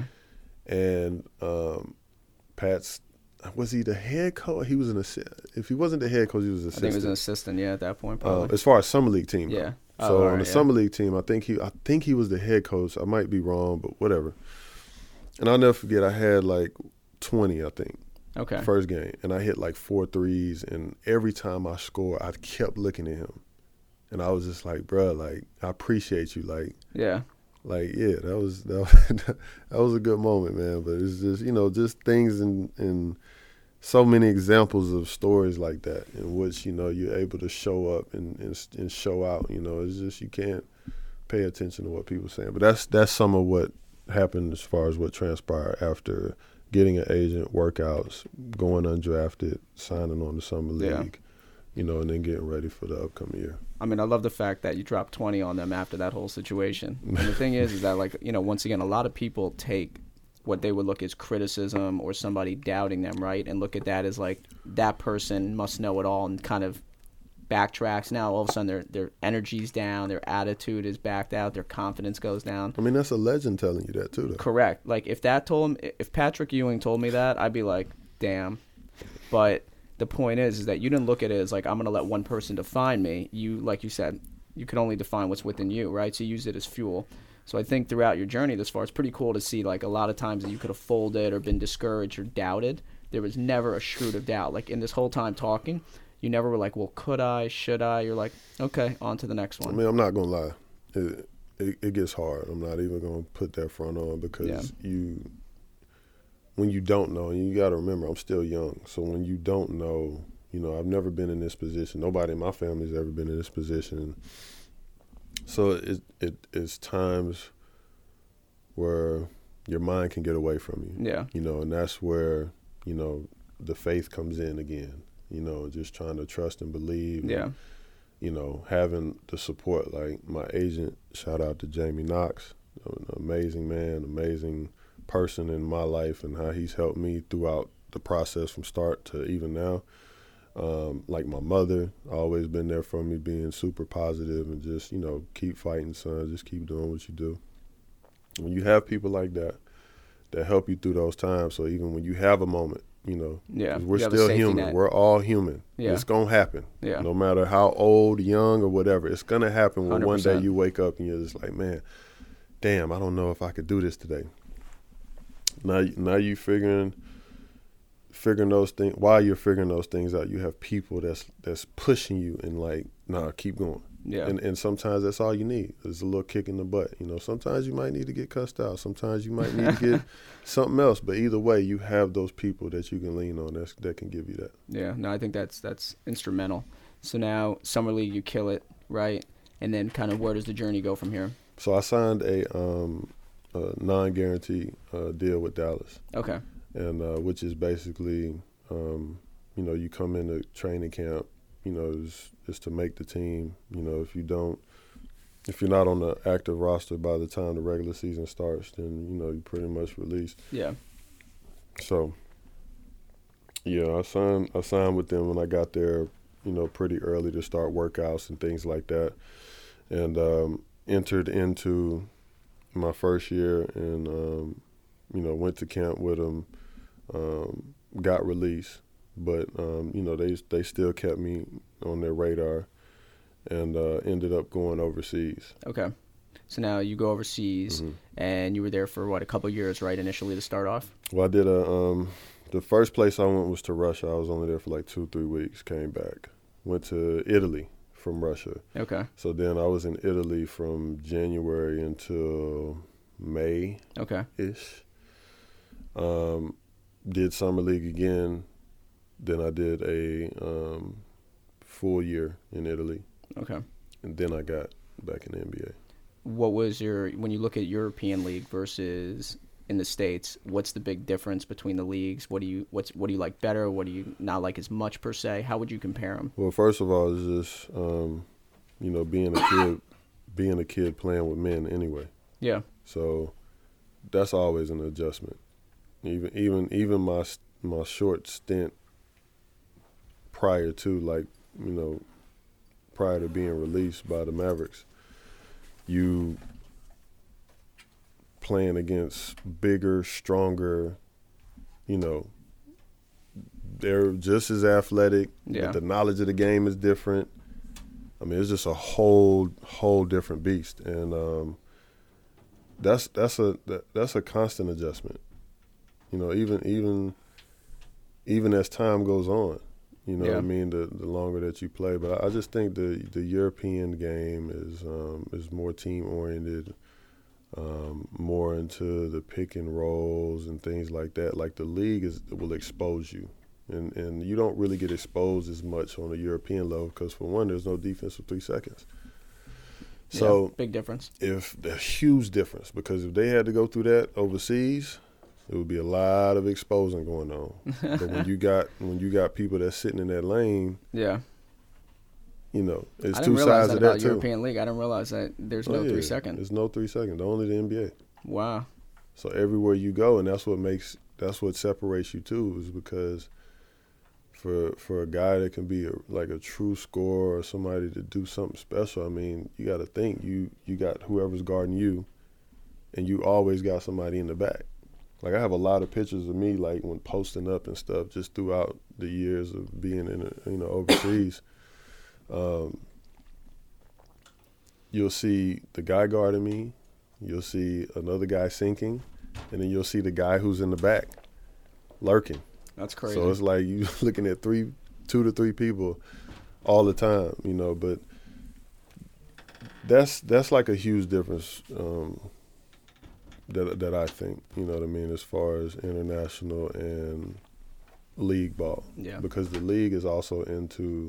And um, Pat's, was he the head coach? He was an assistant. If he wasn't the head coach, he was an assistant. I think he was an assistant, yeah, at that point, probably. Uh, as far as Summer League team. Yeah. Though. So oh, on right, the yeah. Summer League team, I think he I think he was the head coach. I might be wrong, but whatever. And I'll never forget, I had like twenty, I think. Okay. First game, and I hit like four threes, and every time I scored, I kept looking at him, and I was just like, "Bruh, like I appreciate you, like, yeah, like yeah, that was that was, that was a good moment, man." But it's just you know just things and and so many examples of stories like that in which you know you're able to show up and and, and show out. You know, it's just you can't pay attention to what people are saying, but that's that's some of what happened as far as what transpired after getting an agent, workouts, going undrafted, signing on the Summer League, yeah. you know, and then getting ready for the upcoming year. I mean, I love the fact that you dropped twenty on them after that whole situation. And the thing is, is that, like, you know, once again, a lot of people take what they would look as criticism or somebody doubting them, right, and look at that as, like, that person must know it all and kind of backtracks. Now all of a sudden their their energy's down, their attitude is backed out, their confidence goes down. I mean, that's a legend telling you that too, though. Correct. Like if that told him, if Patrick Ewing told me that, I'd be like, damn. But the point is, is that you didn't look at it as like I'm gonna let one person define me. You, like you said, you can only define what's within you, right? So you use it as fuel. So I think throughout your journey this far, it's pretty cool to see like a lot of times that you could have folded or been discouraged or doubted. There was never a shroud of doubt. Like in this whole time talking, you never were like, well, could I, should I? You're like, okay, on to the next one. I mean, I'm not going to lie. It, it, it gets hard. I'm not even going to put that front on because yeah. you, when you don't know, and you got to remember, I'm still young. So when you don't know, you know, I've never been in this position. Nobody in my family's ever been in this position. So it, it it's times where your mind can get away from you. Yeah. You know, and that's where, you know, the faith comes in again. You know, just trying to trust and believe. Yeah. And, you know, having the support. Like my agent, shout out to Jamie Knox, an amazing man, amazing person in my life and how he's helped me throughout the process from start to even now. Um, like my mother, always been there for me, being super positive and just, you know, keep fighting, son. Just keep doing what you do. When you have people like that, that help you through those times, so even when you have a moment, you know, yeah, we're still human. Net. We're all human. Yeah. It's going to happen. Yeah. No matter how old, young, or whatever, it's going to happen when one hundred percent. One day you wake up and you're just like, man, damn, I don't know if I could do this today. Now, now you figuring, figuring those things, while you're figuring those things out, you have people that's that's pushing you and like, nah, keep going. Yeah. And and sometimes that's all you need is a little kick in the butt. You know, sometimes you might need to get cussed out. Sometimes you might need to get something else. But either way, you have those people that you can lean on that's, that can give you that. Yeah, no, I think that's that's instrumental. So now Summer League, you kill it, right? And then kind of where does the journey go from here? So I signed a, um, a non-guarantee uh, deal with Dallas. Okay. And uh, which is basically, um, you know, you come into training camp, you know, it's, it's to make the team. You know, if you don't, if you're not on the active roster by the time the regular season starts, then, you know, you're pretty much released. Yeah. So, yeah, I signed, I signed with them when I got there, you know, pretty early to start workouts and things like that. And um, entered into my first year and, um, you know, went to camp with them, um, got released. But, um, you know, they they still kept me on their radar and uh, ended up going overseas. Okay. So now you go overseas, mm-hmm. and you were there for, what, a couple of years, right, initially to start off? Well, I did a um, – the first place I went was to Russia. I was only there for like two, three weeks, came back. Went to Italy from Russia. Okay. So then I was in Italy from January until May-ish. Okay. Um, did Summer League again. Then I did a um, full year in Italy. Okay. And then I got back in the N B A. What was your, when you look at European League versus in the States, what's the big difference between the leagues? What do you what's what do you like better? What do you not like as much per se? How would you compare them? Well, first of all, it's just um, you know, being a kid, being a kid playing with men anyway. Yeah. So that's always an adjustment. Even even even my my short stint prior to, like, you know, prior to being released by the Mavericks, you playing against bigger, stronger, you know, they're just as athletic. Yeah. But the knowledge of the game is different. I mean, it's just a whole, whole different beast, and um, that's that's a that, that's a constant adjustment. You know, even even even as time goes on, you know yeah. what I mean, the the longer that you play. But I, I just think the the European game is um, is more team oriented. Um, more into the pick and rolls and things like that. Like the league is will expose you, and and you don't really get exposed as much on a European level because, for one, there's no defense for three seconds. So yeah, big difference. If a huge difference, because if they had to go through that overseas, it would be a lot of exposing going on. But when you got when you got people that's sitting in that lane, yeah. You know, it's I two sides that of that about too. European League. I didn't realize that there's no oh, yeah. three seconds. There's no three seconds. Only the N B A. Wow. So everywhere you go, and that's what makes that's what separates you too, is because for for a guy that can be a, like a true scorer or somebody to do something special, I mean, you got to think you you got whoever's guarding you, and you always got somebody in the back. Like I have a lot of pictures of me, like when posting up and stuff, just throughout the years of being in a, you know overseas. Um, you'll see the guy guarding me, you'll see another guy sinking, and then you'll see the guy who's in the back lurking. That's crazy. So it's like you looking at three, two to three people all the time, you know. But that's that's like a huge difference um, that that I think, you know what I mean, as far as international and league ball. Yeah. Because the league is also into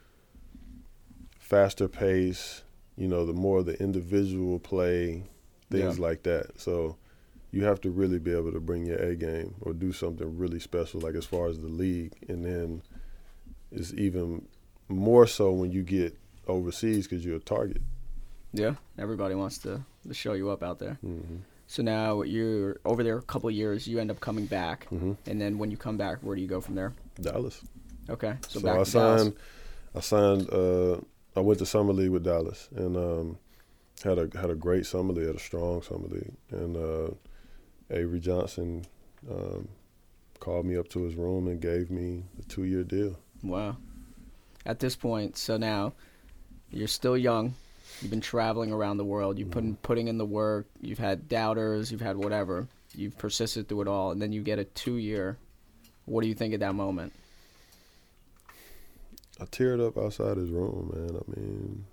faster pace, you know, the more the individual play, things yeah. like that. So you have to really be able to bring your A game or do something really special, like as far as the league. And then it's even more so when you get overseas because you're a target. Yeah, everybody wants to, to show you up out there. Mm-hmm. So now you're over there a couple of years, you end up coming back. Mm-hmm. And then when you come back, where do you go from there? Dallas. Okay, so, so back I to signed, Dallas. I signed, uh, I went to Summer League with Dallas and um, had a had a great Summer League, had a strong Summer League. And uh, Avery Johnson um, called me up to his room and gave me a two-year deal. Wow. At this point, so now you're still young. You've been traveling around the world. You've been putting in the work. You've had doubters. You've had whatever. You've persisted through it all. And then you get a two-year. What do you think at that moment? I teared up outside his room, man. I mean,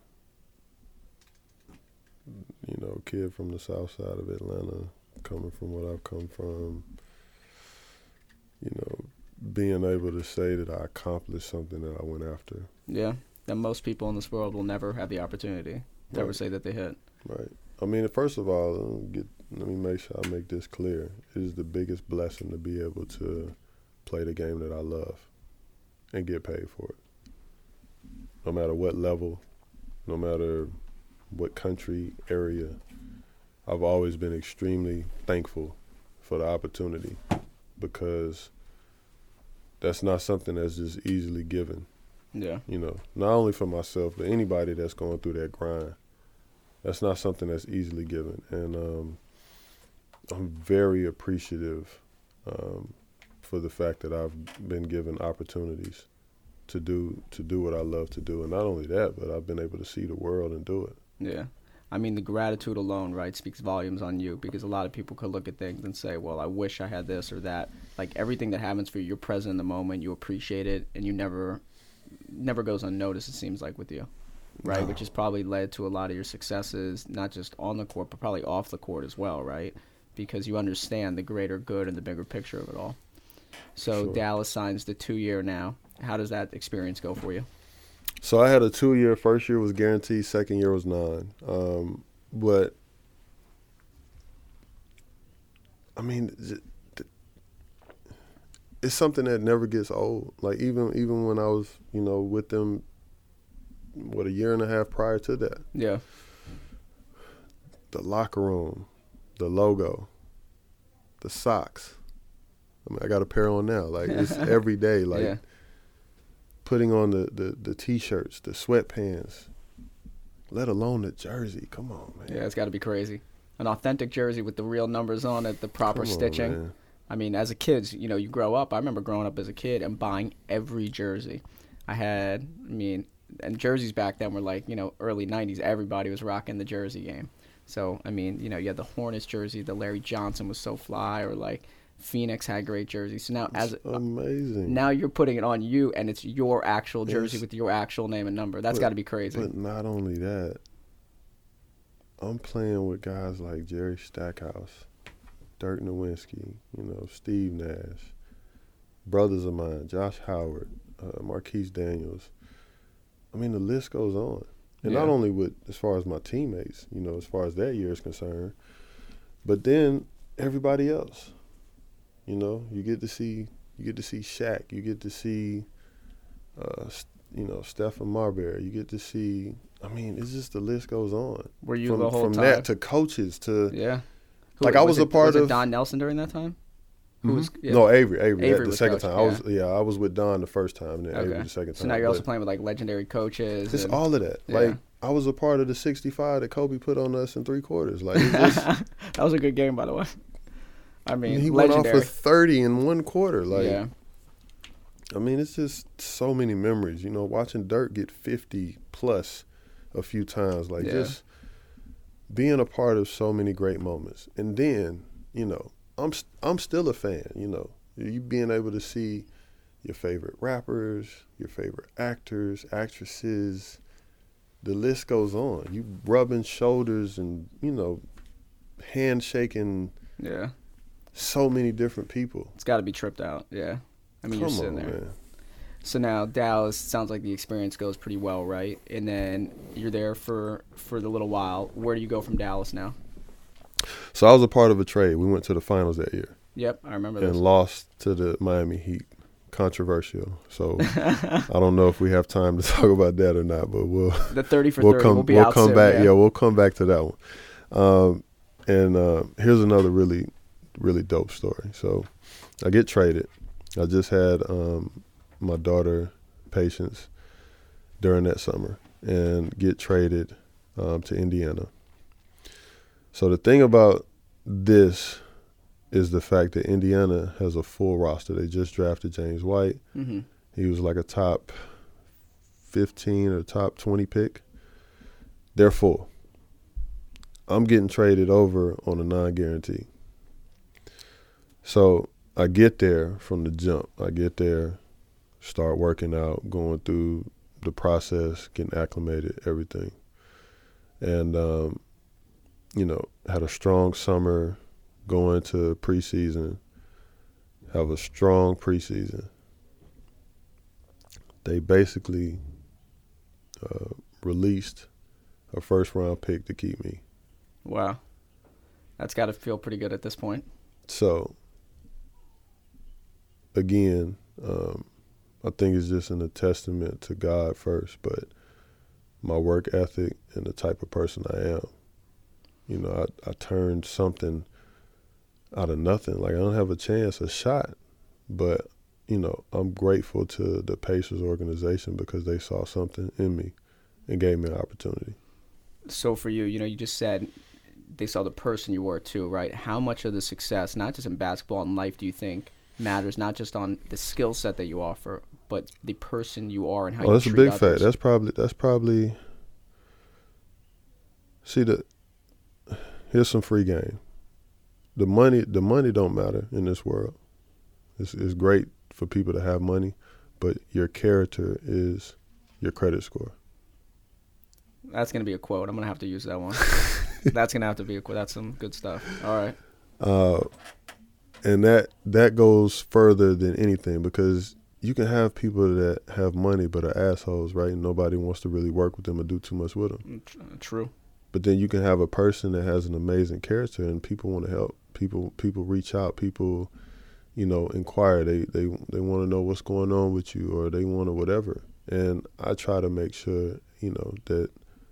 you know, kid from the south side of Atlanta, coming from what I've come from, you know, being able to say that I accomplished something that I went after. Yeah, that most people in this world will never have the opportunity to right. ever say that they hit. Right. I mean, first of all, let me, get, let me make sure I make this clear. It is the biggest blessing to be able to play the game that I love and get paid for it. No matter what level, no matter what country, area, I've always been extremely thankful for the opportunity because that's not something that's just easily given. Yeah. You know, not only for myself, but anybody that's going through that grind. That's not something that's easily given. And um, I'm very appreciative um, for the fact that I've been given opportunities to do to do what I love to do. And not only that, but I've been able to see the world and do it. Yeah. I mean, the gratitude alone, right, speaks volumes on you, because a lot of people could look at things and say, well, I wish I had this or that. Like, everything that happens for you, you're present in the moment, you appreciate it, and you never never goes unnoticed, it seems like, with you, right, no. Which has probably led to a lot of your successes, not just on the court, but probably off the court as well, right, because you understand the greater good and the bigger picture of it all. So sure. Dallas signs the two-year now. How does that experience go for you? So I had a two-year. First year was guaranteed. Second year was nine. Um, but, I mean, it's something that never gets old. Like, even even when I was, you know, with them, what, a year and a half prior to that. Yeah. The locker room, the logo, the socks. I mean, I got a pair on now. Like, it's every day. Like, yeah. Putting on the, the, the T-shirts, the sweatpants, let alone the jersey. Come on, man. Yeah, it's got to be crazy. An authentic jersey with the real numbers on it, the proper Come stitching. On, I mean, as a kid, you know, you grow up. I remember growing up as a kid and buying every jersey. I had, I mean, and jerseys back then were like, you know, early nineties. Everybody was rocking the jersey game. So, I mean, you know, you had the Hornets jersey, the Larry Johnson was so fly, or like, Phoenix had great jerseys. So now, it's as amazing. Now you're putting it on you, and it's your actual jersey it's, with your actual name and number. That's got to be crazy. But not only that, I'm playing with guys like Jerry Stackhouse, Dirk Nowitzki, you know, Steve Nash, brothers of mine, Josh Howard, uh, Marquise Daniels. I mean, the list goes on. And yeah. Not only with as far as my teammates, you know, as far as that year is concerned, but then everybody else. You know, you get to see you get to see Shaq. You get to see, uh, you know, Stephen Marbury. You get to see. I mean, it's just the list goes on. Were you from, the whole from time? that to coaches to yeah? Who, like I was, was a it, part was of it Don Nelson during that time. Who mm-hmm. was yeah. no Avery? Avery, Avery the was second coach, time. yeah. I was yeah, I was with Don the first time, and then Okay. Avery the second time. So now you're but also playing with like legendary coaches. It's and, all of that. Yeah. Like I was a part of the sixty-five that Kobe put on us in three quarters. Like it's just, that was a good game, by the way. I mean, he legendary. went off for thirty in one quarter. Like. Yeah. I mean, it's just so many memories. You know, watching Dirk get fifty plus a few times, like yeah. just being a part of so many great moments. And then, you know, I'm I'm still a fan. You know, you being able to see your favorite rappers, your favorite actors, actresses. The list goes on. You rubbing shoulders and you know, handshaking. Yeah. So many different people. It's got to be tripped out. Yeah. I mean, Come you're sitting on, there. Man. So now Dallas, sounds like the experience goes pretty well, right? And then you're there for, for the little while. Where do you go from Dallas now? So I was a part of a trade. We went to the finals that year. Yep, I remember and this. And lost to the Miami Heat. Controversial. So I don't know if we have time to talk about that or not, but we'll the thirty for we'll thirty come, will be we'll out come soon, back. Yeah. yeah, we'll come back to that one. Um, and uh, here's another really, really dope story. So I get traded. I just had um, my daughter, Patience, during that summer and get traded um, to Indiana. So the thing about this is the fact that Indiana has a full roster. They just drafted James White. Mm-hmm. He was like a top fifteen or top twenty pick. They're full. I'm getting traded over on a non-guarantee. So I get there from the jump. I get there, start working out, going through the process, getting acclimated, everything. And, um, you know, had a strong summer, going to preseason, have a strong preseason. They basically uh, released a first-round pick to keep me. Wow. That's got to feel pretty good at this point. So, again, um, I think it's just an, a testament to God first, but my work ethic and the type of person I am. You know, I, I turned something out of nothing. Like, I don't have a chance, a shot. But, you know, I'm grateful to the Pacers organization because they saw something in me and gave me an opportunity. So for you, you know, you just said they saw the person you were too, right? How much of the success, not just in basketball and life, do you think matters not just on the skill set that you offer, but the person you are and how oh, you that's treat a big others? fact. That's probably that's probably See, the here's some free game. The money, the money don't matter in this world. It's, it's great for people to have money, but your character is your credit score. That's going to be a quote. I'm going to have to use that one. That's going to have to be a quote. That's some good stuff. All right. Uh, and that that goes further than anything, because you can have people that have money but are assholes, right? And nobody wants to really work with them or do too much with them. True. But then you can have a person that has an amazing character and people want to help. People people reach out. People, you know, inquire. They they they want to know what's going on with you, or they want to whatever. And I try to make sure, you know, that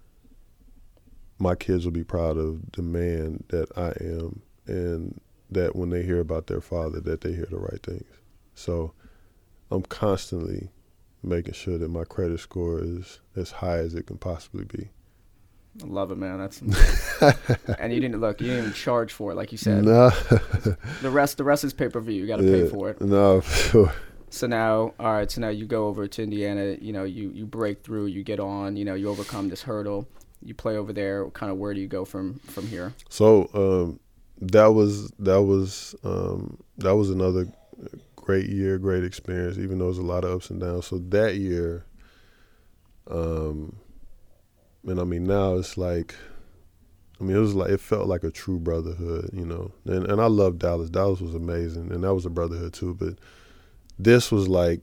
my kids will be proud of the man that I am, and that when they hear about their father, that they hear the right things. So I'm constantly making sure that my credit score is as high as it can possibly be. I love it, man. That's and you didn't look. You didn't even charge for it, like you said. No. the rest, the rest is pay per view. You got to yeah, pay for it. No, sure. So now, all right. So now you go over to Indiana. You know, you you break through. You get on. You know, you overcome this hurdle. You play over there. Kind of where do you go from from here? So um, that was that was um, that was another great year, great experience. Even though it was a lot of ups and downs. So that year. Um, And I mean, now it's like, I mean, it was like, it felt like a true brotherhood, you know. And and I love Dallas. Dallas was amazing, and that was a brotherhood too. But this was like,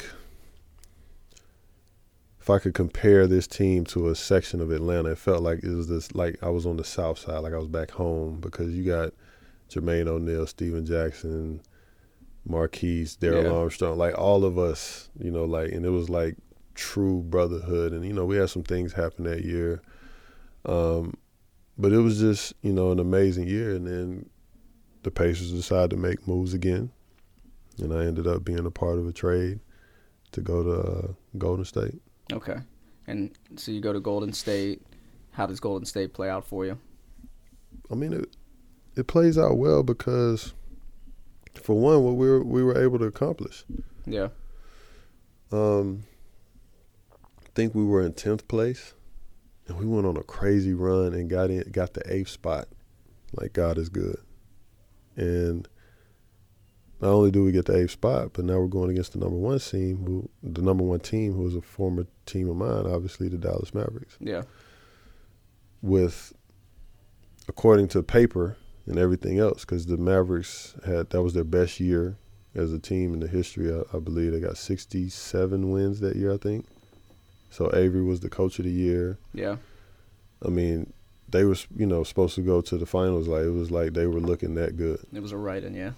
if I could compare this team to a section of Atlanta, it felt like it was this, like I was on the south side, like I was back home, because you got Jermaine O'Neal, Steven Jackson, Marquise, Daryl Yeah. Armstrong, like all of us, you know, like, and it was like true brotherhood. And, you know, we had some things happen that year. Um, but it was just, you know, an amazing year. And then the Pacers decided to make moves again. And I ended up being a part of a trade to go to uh, Golden State. Okay. And so you go to Golden State. How does Golden State play out for you? I mean, it it plays out well because, for one, what we were, we were able to accomplish. Yeah. Um, I think we were in tenth place, and we went on a crazy run and got in, got the eighth spot. Like, God is good. And not only do we get the eighth spot, but now we're going against the number one team, who the number one team, who was a former team of mine, obviously the Dallas Mavericks. Yeah. With, according to paper and everything else, because the Mavericks had, that was their best year as a team in the history. I, I believe they got sixty-seven wins that year, I think. So Avery was the coach of the year. Yeah. I mean, they were, you know, supposed to go to the finals. Like, it was like they were looking that good. It was a write-in, yeah.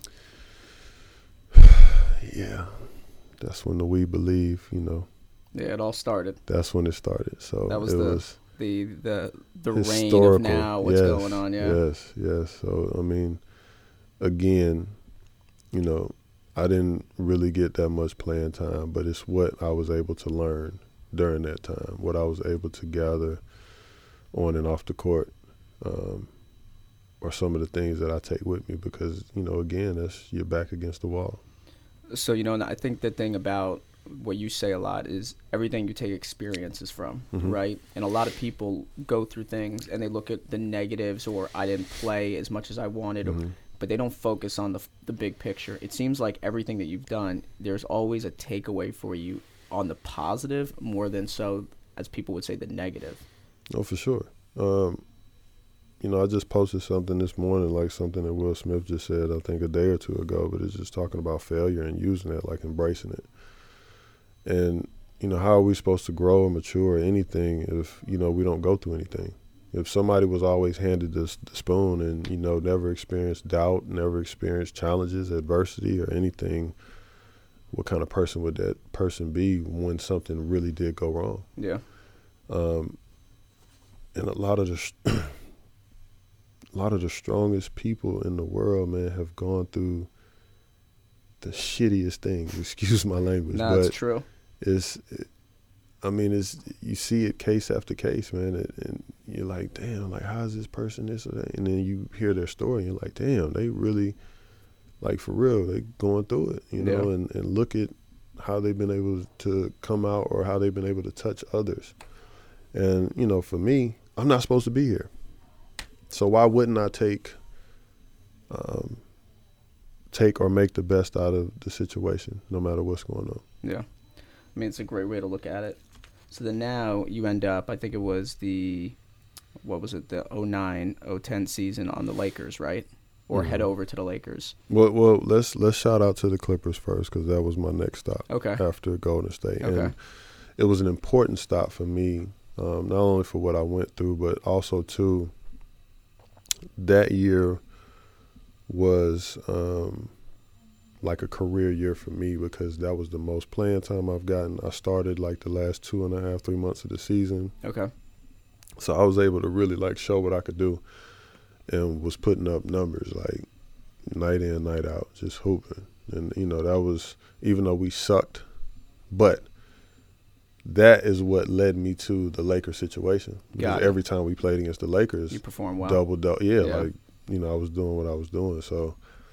Yeah. That's when the We Believe, you know. Yeah, it all started. That's when it started. So That was it the was the the the reign historical. of now. What's Yes, going on? Yeah. Yes, yes. So I mean, again, you know, I didn't really get that much playing time, but it's what I was able to learn during that time, what I was able to gather on and off the court, um, are some of the things that I take with me, because, you know, again, that's, you're back against the wall. So, you know, and I think the thing about what you say a lot is everything you take experiences from, Mm-hmm. right? And a lot of people go through things and they look at the negatives, or I didn't play as much as I wanted, Mm-hmm. or, but they don't focus on the the big picture. It seems like everything that you've done, there's always a takeaway for you on the positive more than so, as people would say, the negative. Oh, for sure. Um, you know, I just posted something this morning, like something that Will Smith just said, I think a day or two ago, but it's just talking about failure and using it, like embracing it. And, you know, how are we supposed to grow or mature or anything if, you know, we don't go through anything? If somebody was always handed this, the spoon and, you know, never experienced doubt, never experienced challenges, adversity, or anything, what kind of person would that person be when something really did go wrong? Yeah. Um, and a lot of the a lot of the strongest people in the world, man, have gone through the shittiest things. Excuse my language, No, but it's true. it's, it, I mean, it's, you see it case after case, man, and, and you're like, damn, like, how is this person this or that? And then you hear their story, and you're like, damn, they really, like, for real, they going through it, you know, Yeah. and, and look at how they've been able to come out, or how they've been able to touch others. And, you know, for me, I'm not supposed to be here. so why wouldn't I take um, take or make the best out of the situation, no matter what's going on? Yeah. I mean, it's a great way to look at it. So then now you end up, I think it was the, what was it, the oh nine oh ten season on the Lakers, right? Or mm-hmm. head over to the Lakers. Well, well, let's let's shout out to the Clippers first, because that was my next stop. Okay. After Golden State, okay. And it was an important stop for me, um, not only for what I went through, but also too. That year was um, like a career year for me, because that was the most playing time I've gotten. I started like the last two and a half, three months of the season. Okay. So I was able to really like show what I could do. And was putting up numbers like night in, night out, just hooping. And, you know, that was, even though we sucked, but that is what led me to the Lakers situation. Because every time we played against the Lakers, you performed well. Double, double. Yeah, yeah, like, you know, I was doing what I was doing. So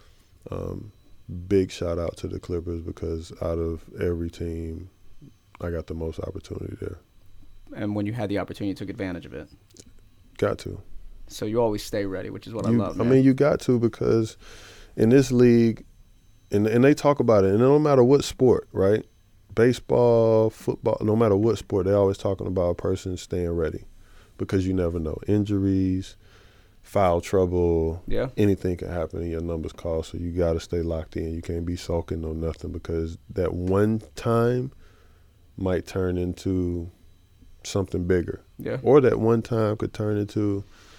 um, big shout out to the Clippers, because out of every team, I got the most opportunity there. And when you had the opportunity, you took advantage of it? Got to. So you always stay ready, which is what you, I love, man. man. I mean, you got to, because in this league, and and they talk about it, and no matter what sport, right? Baseball, football, no matter what sport, they're always talking about a person staying ready, because you never know. Injuries, foul trouble, yeah. anything can happen and your number's called, so you got to stay locked in. You can't be sulking or nothing, because that one time might turn into something bigger. Yeah. Or that one time could turn into,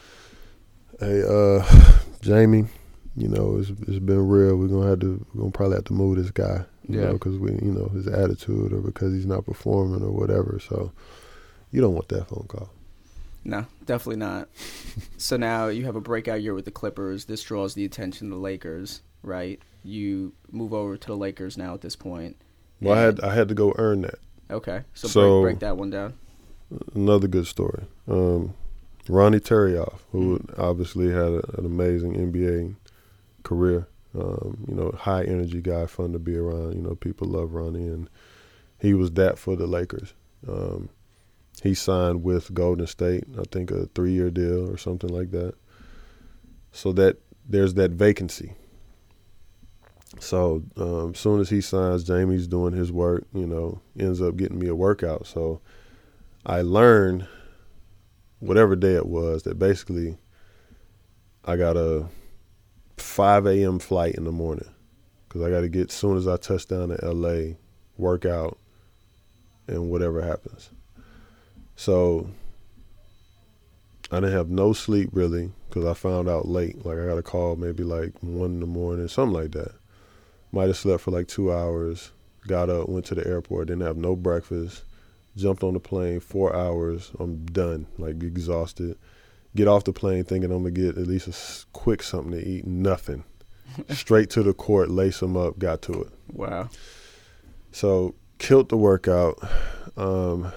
hey, uh, Jamie, you know, it's it's been real. We're gonna have to, we're gonna probably have to move this guy, you yeah. know, because we, you know, his attitude, or because he's not performing or whatever. So you don't want that phone call. No, definitely not. So now you have a breakout year with the Clippers. This draws the attention of the Lakers, right? You move over to the Lakers now at this point. Well, I had I had to go earn that. Okay, so, so break, break that one down. Another good story. Um, Ronnie Terrioff, who mm. obviously had a, an amazing N B A career. Um, you know, high energy guy, fun to be around. You know, people love Ronnie, and he was that for the Lakers. Um, he signed with Golden State, I think a three-year deal or something like that. So that there's that vacancy. So um, as soon as he signs, Jamie's doing his work. You know, ends up getting me a workout. So I learned, whatever day it was, that basically I got a five a.m. flight in the morning, because I got to get, as soon as I touch down to L A, work out, and whatever happens. So I didn't have no sleep really, because I found out late. Like I got a call maybe like one in the morning, something like that. Might have slept for like two hours, got up, went to the airport, didn't have no breakfast, jumped on the plane, four hours, I'm done, like exhausted. Get off the plane thinking I'm going to get at least a quick something to eat, nothing. Straight to the court, lace them up, got to it. Wow. So killed the workout, um,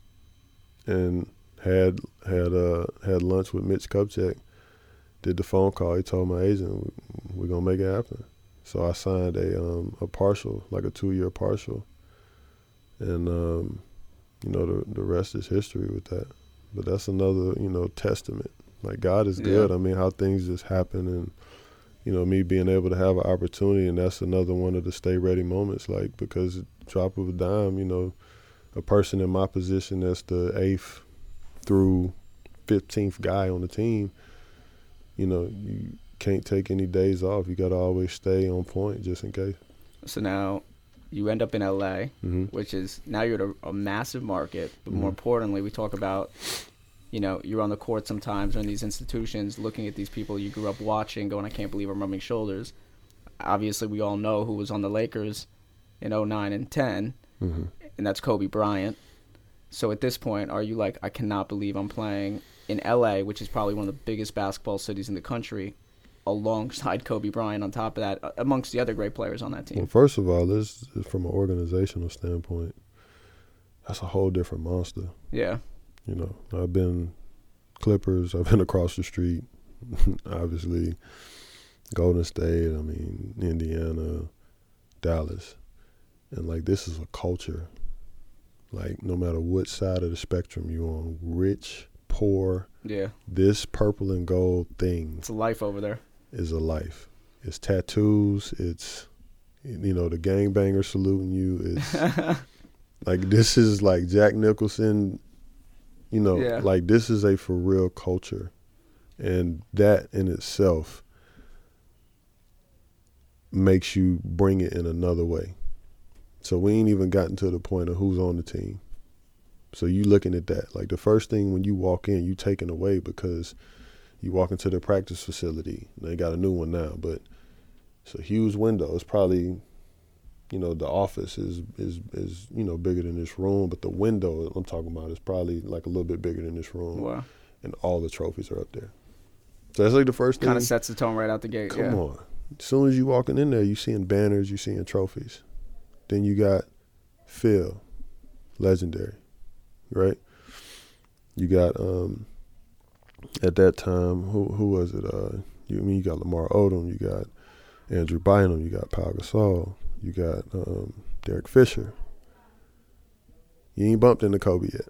and had had uh, had lunch with Mitch Kupchak, did the phone call. He told my agent, we're going to make it happen. So I signed a um, a partial, like a two-year partial. And, um, you know, the the rest is history with that. But that's another, you know, testament. Like, God is good. Yeah. I mean, how things just happen, and, you know, me being able to have an opportunity, and that's another one of the stay ready moments, like, because drop of a dime, you know, a person in my position that's the eighth through fifteenth guy on the team, you know, you can't take any days off. You got to always stay on point just in case. So now you end up in L A, mm-hmm. which is, now you're at a, a massive market, but mm-hmm. more importantly, we talk about, you know, you're on the court sometimes or in these institutions looking at these people you grew up watching going, I can't believe I'm rubbing shoulders. Obviously, we all know who was on the Lakers in oh nine and ten, mm-hmm. and that's Kobe Bryant. So at this point, are you like, I cannot believe I'm playing in L A, which is probably one of the biggest basketball cities in the country, alongside Kobe Bryant on top of that, amongst the other great players on that team? Well, first of all, this is from an organizational standpoint, that's a whole different monster. Yeah. You know, I've been Clippers, I've been across the street, obviously, Golden State, I mean, Indiana, Dallas. And, like, this is a culture. Like, no matter what side of the spectrum you're on, rich, pour. Yeah. This purple and gold thing. It's a life over there. Is a life. It's tattoos. It's, you know, the gangbanger saluting you. It's like, this is like Jack Nicholson, you know, Yeah. like this is a for real culture. And that in itself makes you bring it in another way. So we ain't even gotten to the point of who's on the team. So you looking at that. Like the first thing when you walk in, you taken away because you walk into the practice facility. They got a new one now, but it's a huge window. It's probably, you know, the office is, is, is you know, bigger than this room, but the window I'm talking about is probably like a little bit bigger than this room. Wow. And all the trophies are up there. So that's like the first thing. Kind of sets the tone right out the gate. Come yeah. on. As soon as you walking in there, you seeing banners, you seeing trophies. Then you got Phil, legendary, right? You got um, at that time, who who was it? Uh, you I mean you got Lamar Odom, you got Andrew Bynum, you got Pau Gasol, you got um, Derek Fisher. You ain't bumped into Kobe yet.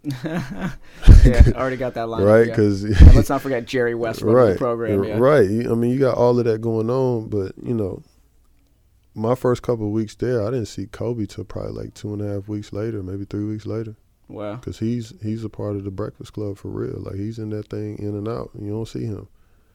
Yeah, already got that line. Right, yeah. because And let's not forget Jerry West running right, the program. Yeah. Right. I mean, you got all of that going on, but you know, my first couple of weeks there, I didn't see Kobe till probably like two and a half weeks later, maybe three weeks later. Wow. Because he's he's a part of the Breakfast Club for real. Like he's in that thing in and out. You don't see him.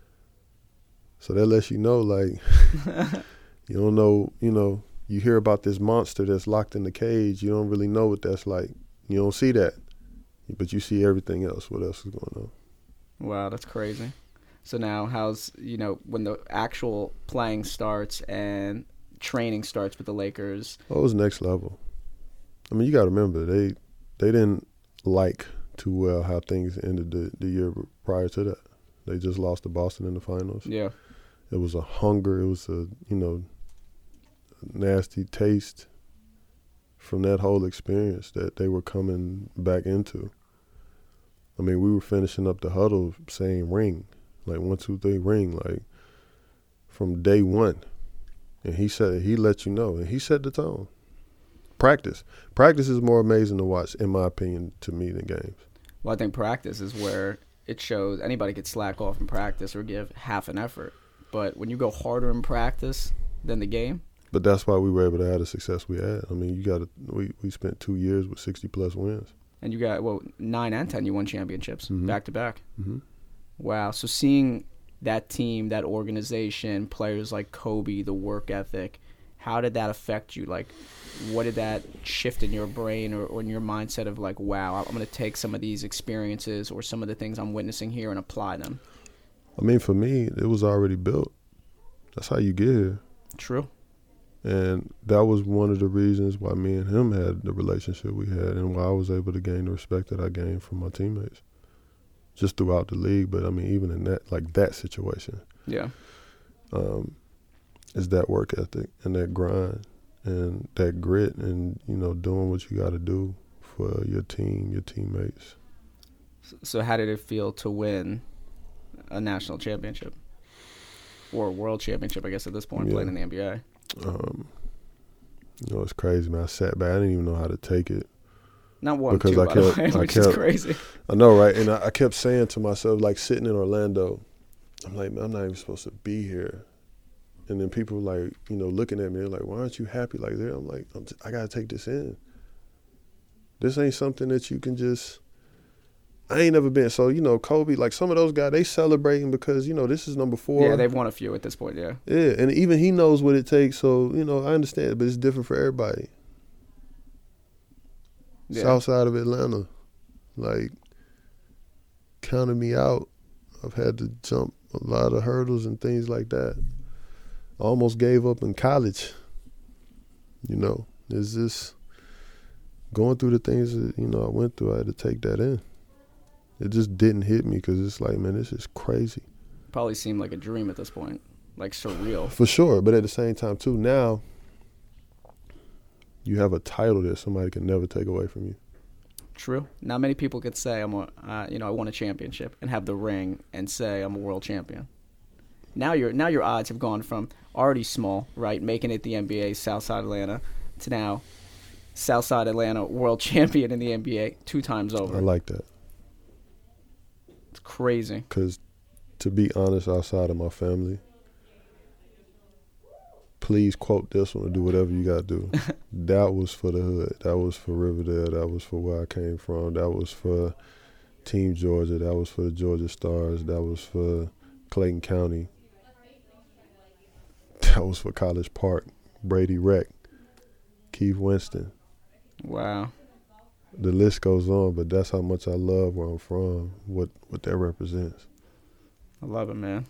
So that lets you know, like, you don't know. You know, you hear about this monster that's locked in the cage. You don't really know what that's like. You don't see that. But you see everything else. What else is going on? Wow, that's crazy. So now how's, you know, when the actual playing starts and training starts with the Lakers? Oh, it was next level. I mean, you got to remember, they they didn't like too well how things ended the, the year prior to that. They just lost to Boston in the finals. Yeah. It was a hunger. It was a, you know, nasty taste from that whole experience that they were coming back into. I mean, we were finishing up the huddle saying ring, like one, two, three, ring, like from day one. And he said, he let you know, and he set the tone. Practice. Practice is more amazing to watch, in my opinion, to me than games. Well, I think practice is where it shows anybody could slack off in practice or give half an effort. But when you go harder in practice than the game. But that's why we were able to have the success we had. I mean, you got to, we, we spent two years with sixty plus wins. And you got, well, nine and ten, you won championships mm-hmm. back to back. Mm-hmm. Wow. So seeing that team, that organization, players like Kobe, the work ethic, how did that affect you? Like, what did that shift in your brain or, or in your mindset of like, wow, I'm going to take some of these experiences or some of the things I'm witnessing here and apply them? I mean, for me, it was already built. That's how you get here. True. And that was one of the reasons why me and him had the relationship we had and why I was able to gain the respect that I gained from my teammates just throughout the league. But, I mean, even in that, like that situation. Yeah. Um, is that work ethic and that grind and that grit and, you know, doing what you got to do for your team, your teammates. So how did it feel to win a national championship or a world championship, I guess, at this point, yeah. playing in the N B A? Um, you know, it's crazy, man. I sat back. I didn't even know how to take it. Not one, because two, I by kept, the way, I which kept, is crazy. I know, right? And I, I kept saying to myself, like sitting in Orlando, I'm like, man, I'm not even supposed to be here. And then people were like, you know, looking at me, they're like, why aren't you happy like that? I'm like, I'm t- I got to take this in. This ain't something that you can just, I ain't never been. So, you know, Kobe, like some of those guys, they celebrating because, you know, this is number four. Yeah, they've won a few at this point, yeah. Yeah, and even he knows what it takes. So, you know, I understand, but it's different for everybody. Yeah. South side of Atlanta, like, counted me out. I've had to jump a lot of hurdles and things like that. I almost gave up in college. You know, it's just going through the things that, you know, I went through, I had to take that in. It just didn't hit me because it's like, man, this is crazy. Probably seemed like a dream at this point, like surreal. For sure, but at the same time, too, now you have a title that somebody can never take away from you. True. Not many people could say, I'm a, uh, you know, I won a championship and have the ring and say I'm a world champion. Now your now your odds have gone from already small, right, making it the N B A, Southside Atlanta, to now Southside Atlanta world champion in the N B A two times over. I like that. crazy. Because to be honest, outside of my family, please quote this one or do whatever you got to do. That was for the hood. That was for Riverdale. That was for where I came from. That was for Team Georgia. That was for the Georgia Stars. That was for Clayton County. That was for College Park, Brady Rec, Keith Winston. Wow. The list goes on, but that's how much I love where I'm from, what, what that represents. I love it, man.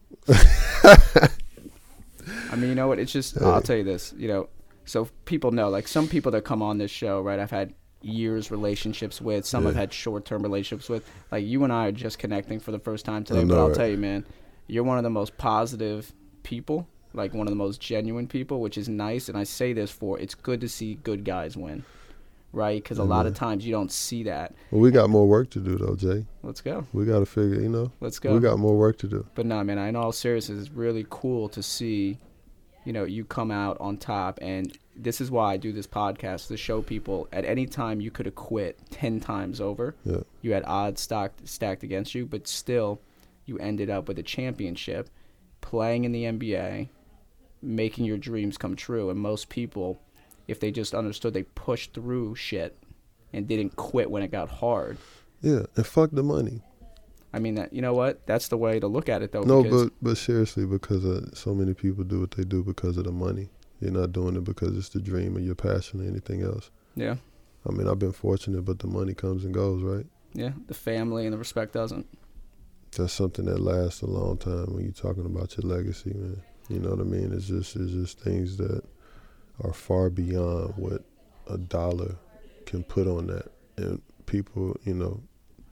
I mean, you know what? It's just, hey. I'll tell you this, you know, so people know, like some people that come on this show, right, I've had years relationships with, some yeah. I've had short-term relationships with. Like you and I are just connecting for the first time today, know, but I'll right? tell you, man, you're one of the most positive people, like one of the most genuine people, which is nice. And I say this for, it's good to see good guys win, right? Because a mm-hmm. lot of times you don't see that. Well, we got more work to do, though, Jay. Let's go. We got to figure, you know. Let's go. We got more work to do. But no, man, in all seriousness, it's really cool to see, you know, you come out on top. And this is why I do this podcast, to show people at any time you could have quit ten times over. Yeah. You had odds stacked, stacked against you, but still you ended up with a championship, playing in the N B A, making your dreams come true. And most people, if they just understood, they pushed through shit and didn't quit when it got hard. Yeah, and fuck the money. I mean, that you know what? That's the way to look at it, though. No, but but seriously, because uh, so many people do what they do because of the money. You're not doing it because it's the dream or your passion or anything else. Yeah. I mean, I've been fortunate, but the money comes and goes, right? Yeah, the family and the respect doesn't. That's something that lasts a long time when you're talking about your legacy, man. You know what I mean? It's just it's just things that are far beyond what a dollar can put on that. And people, you know,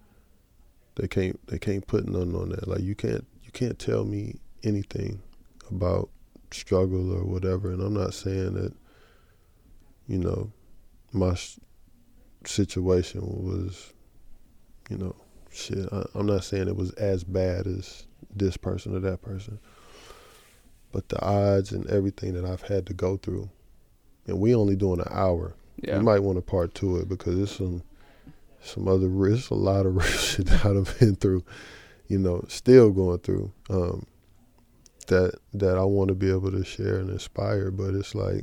they can't they can't put nothing on that. Like you can't you can't tell me anything about struggle or whatever. And I'm not saying that, you know, my sh- situation was, you know, shit. I, I'm not saying it was as bad as this person or that person. But the odds and everything that I've had to go through, and we only doing an hour. Yeah. You might want to part to it because it's some some other risks, a lot of real shit that I've been through, you know, still going through, um, that that I want to be able to share and inspire. But it's like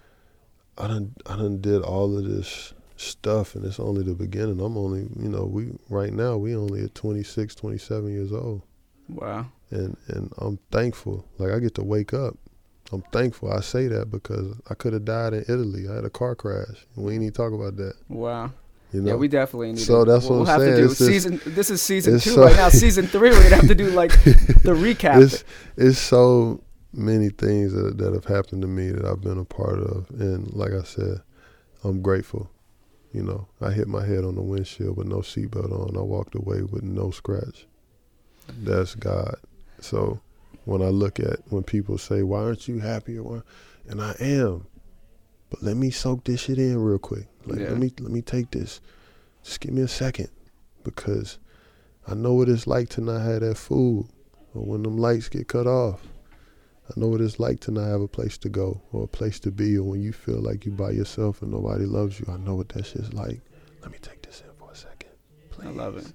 I done I done did all of this stuff, and it's only the beginning. I'm only, you know, we right now we only at twenty-six, twenty-seven years old. Wow. And and I'm thankful. Like I get to wake up. I'm thankful. I say that because I could have died in Italy. I had a car crash. We ain't even talk about that. Wow. You know? Yeah, we definitely need so to. that's we'll what have I'm saying. to do it's season. Just, this is season two so, right now. Season three, we're gonna have to do like the recap. It's it's so many things that that have happened to me that I've been a part of, and like I said, I'm grateful. You know, I hit my head on the windshield with no seatbelt on. I walked away with no scratch. That's God. So when I look at when people say, "Why aren't you happy?" or why, and I am, but let me soak this shit in real quick. Like yeah. let me let me take this. Just give me a second, because I know what it's like to not have that food, or when them lights get cut off. I know what it's like to not have a place to go or a place to be, or when you feel like you by yourself and nobody loves you. I know what that shit's like. Let me take this in for a second, please. I love it.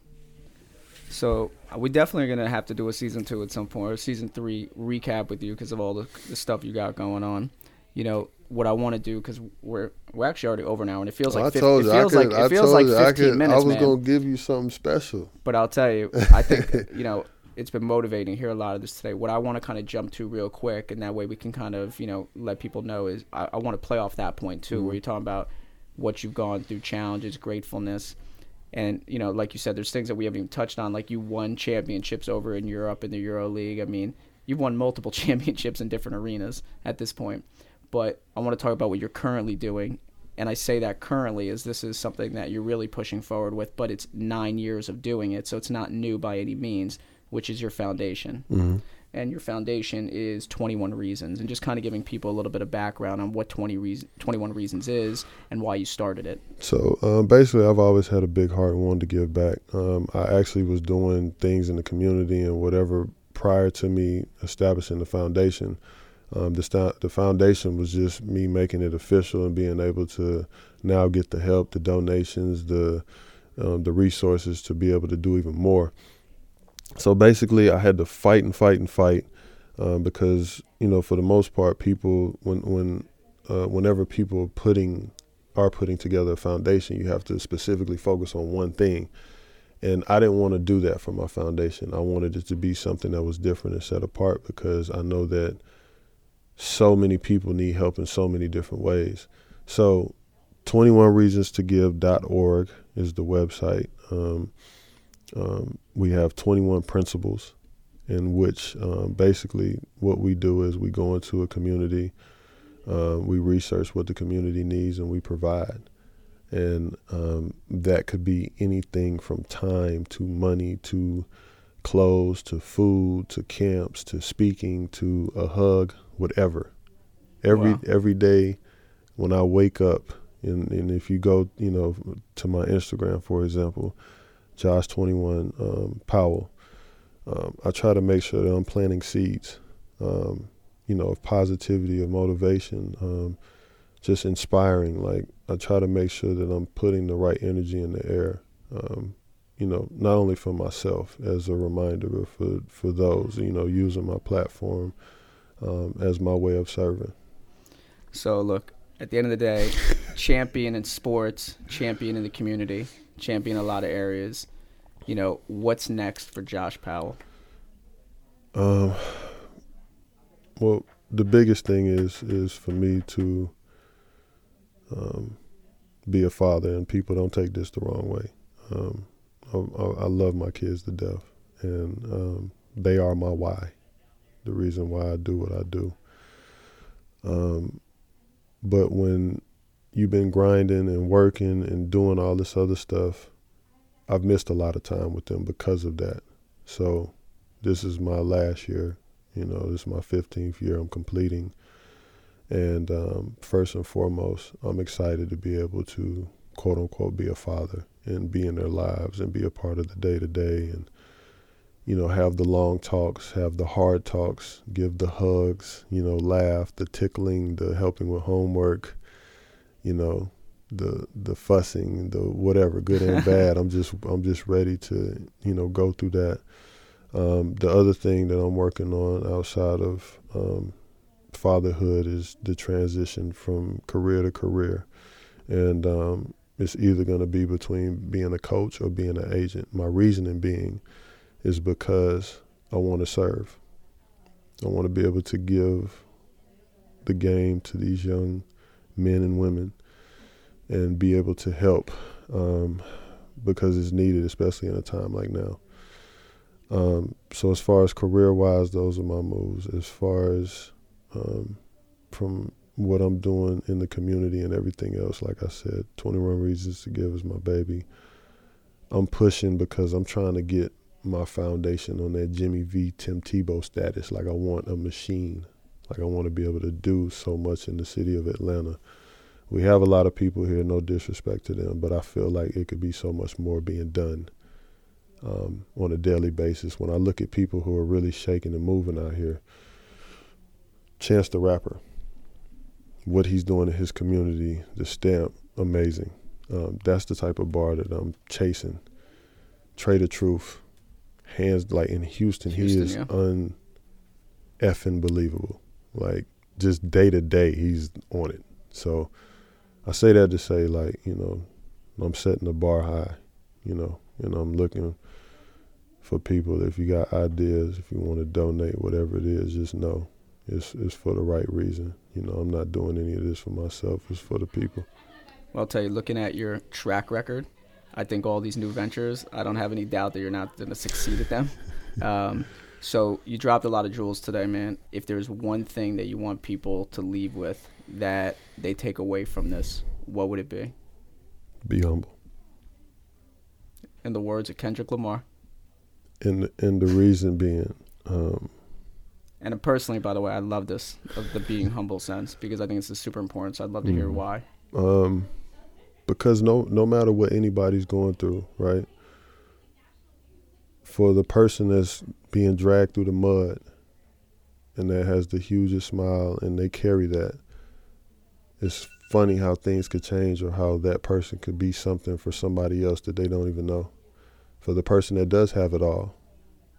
So uh, we definitely are going to have to do a season two at some point, or season three recap with you because of all the, the stuff you got going on. You know, what I want to do, because we're we're actually already over now, and it feels well, like I told it you, feels I could, like it I feels like you, fifteen I could, minutes, I was man. gonna give you something special. But I'll tell you, I think you know it's been motivating to hear a lot of this today. What I want to kind of jump to real quick, and that way we can kind of you know let people know is I, I want to play off that point too, mm-hmm. where you're talking about what you've gone through, challenges, gratefulness. And, you know, like you said, there's things that we haven't even touched on, like you won championships over in Europe in the Euro League. I mean, you've won multiple championships in different arenas at this point. But I want to talk about what you're currently doing. And I say that currently as this is something that you're really pushing forward with, but it's nine years of doing it, so it's not new by any means, which is your foundation. Mm-hmm. And your foundation is twenty-one Reasons, and just kind of giving people a little bit of background on what twenty reason, twenty-one Reasons is and why you started it. So um, basically, I've always had a big heart and wanted to give back. Um, I actually was doing things in the community and whatever prior to me establishing the foundation. Um, the, st- the foundation was just me making it official and being able to now get the help, the donations, the um, the resources to be able to do even more. so basically, I had to fight and fight and fight uh, because, you know, for the most part, people, when when uh, whenever people are putting are putting together a foundation, you have to specifically focus on one thing. And I didn't want to do that for my foundation. I wanted it to be something that was different and set apart because I know that so many people need help in so many different ways. So twenty-one reasons to give dot org is the website. Um, um, we have twenty-one principles in which um, basically what we do is we go into a community, uh, we research what the community needs, and we provide. And um, that could be anything from time to money to clothes to food to camps to speaking to a hug, whatever. Every wow. every day when I wake up, and, and if you go, you know, to my Instagram, for example, Josh twenty-one um, Powell, um, I try to make sure that I'm planting seeds, um, you know, of positivity, of motivation, um, just inspiring. Like, I try to make sure that I'm putting the right energy in the air, um, you know, not only for myself as a reminder, but for, for those, you know, using my platform um, as my way of serving. So, look, at the end of the day, champion in sports, champion in the community, champion in a lot of areas. You know, what's next for Josh Powell? Um, well, the biggest thing is is for me to Um, be a father, and people don't take this the wrong way. Um, I, I love my kids to death, and um, they are my why, the reason why I do what I do. Um, but when you've been grinding and working and doing all this other stuff, I've missed a lot of time with them because of that. So this is my last year, you know, this is my fifteenth year I'm completing. And um, first and foremost, I'm excited to be able to, quote unquote, be a father and be in their lives and be a part of the day to day and, you know, have the long talks, have the hard talks, give the hugs, you know, laugh, the tickling, the helping with homework, you know, the the fussing, the whatever, good and bad. I'm just I'm just ready to, you know, go through that. Um, the other thing that I'm working on outside of um, fatherhood is the transition from career to career, and um, it's either going to be between being a coach or being an agent. My reasoning being is because I want to serve. I want to be able to give the game to these young men and women and be able to help um, because it's needed, especially in a time like now. Um, so as far as career-wise, those are my moves. As far as Um, from what I'm doing in the community and everything else, like I said, twenty-one Reasons to Give is my baby. I'm pushing because I'm trying to get my foundation on that Jimmy V, Tim Tebow status. Like, I want a machine. Like, I want to be able to do so much in the city of Atlanta. We have a lot of people here, no disrespect to them, but I feel like it could be so much more being done um, on a daily basis. When I look at people who are really shaking and moving out here, Chance the Rapper, what he's doing in his community, the stamp, amazing. Um, that's the type of bar that I'm chasing. Trey the Truth, hands like in Houston, Houston he is yeah. un-effing believable. Like, just day to day, he's on it. So I say that to say, like, you know, I'm setting the bar high, you know, and I'm looking for people. If you got ideas, if you want to donate, whatever it is, just know. It's, it's for the right reason. You know, I'm not doing any of this for myself. It's for the people. Well, I'll tell you, looking at your track record, I think all these new ventures, I don't have any doubt that you're not going to succeed at them. Um, so you dropped a lot of jewels today, man. If there's one thing that you want people to leave with that they take away from this, what would it be? Be humble. In the words of Kendrick Lamar. And, and the reason being... Um, And personally, by the way, I love this, of the being humble sense, because I think it's super important, so I'd love to hear why. Um, because no no matter what anybody's going through, right, for the person that's being dragged through the mud and that has the hugest smile and they carry that, it's funny how things could change or how that person could be something for somebody else that they don't even know. For the person that does have it all,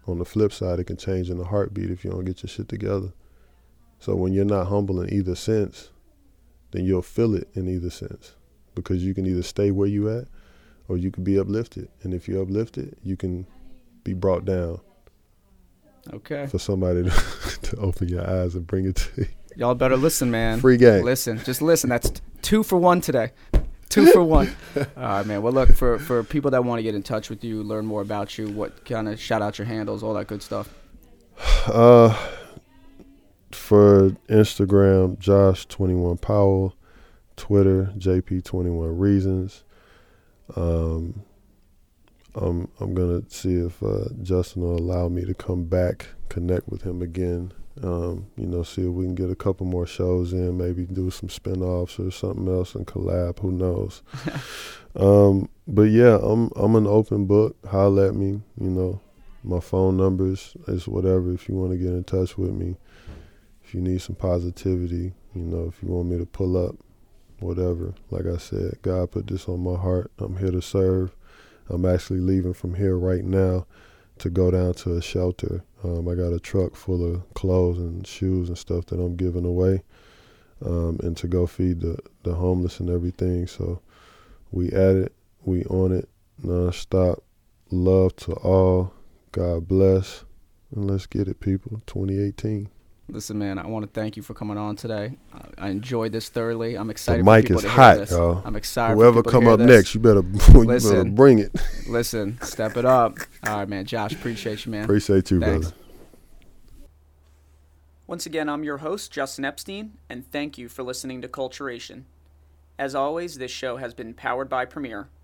on the flip side, it can change in a heartbeat if you don't get your shit together. So when you're not humble in either sense, then you'll feel it in either sense, because you can either stay where you at or you can be uplifted. And if you're uplifted, you can be brought down. Okay. For somebody to, to open your eyes and bring it to you. Y'all better listen, man. Free game. Listen, just listen. That's t- two for one today. Two for one. All right, man. Well, look, for, for people that want to get in touch with you, learn more about you, what kind of shout out your handles, all that good stuff. Uh, for Instagram, Josh twenty-one Powell. Twitter, J P twenty-one Reasons. Um, I'm I'm gonna see if uh, Justin will allow me to come back, connect with him again. Um, you know, see if we can get a couple more shows in, maybe do some spin-offs or something else and collab. Who knows? um, but yeah, I'm I'm an open book. Holler at me. You know, my phone numbers is whatever. If you want to get in touch with me, if you need some positivity, you know, if you want me to pull up, whatever. Like I said, God put this on my heart. I'm here to serve. I'm actually leaving from here right now to go down to a shelter. Um, I got a truck full of clothes and shoes and stuff that I'm giving away, um, and to go feed the, the homeless and everything. So we at it. We on it nonstop. Love to all. God bless. And let's get it, people. twenty eighteen. Listen, man, I want to thank you for coming on today. I enjoyed this thoroughly. I'm excited. The mic for people is to hot, hear this. y'all. I'm excited. Whoever for come to up hear next, this. you better, you Listen. better bring it. Listen, step it up. All right, man. Josh, appreciate you, man. Appreciate you, Thanks. brother. Once again, I'm your host, Justin Epstein, and thank you for listening to Culturation. As always, this show has been powered by Premiere.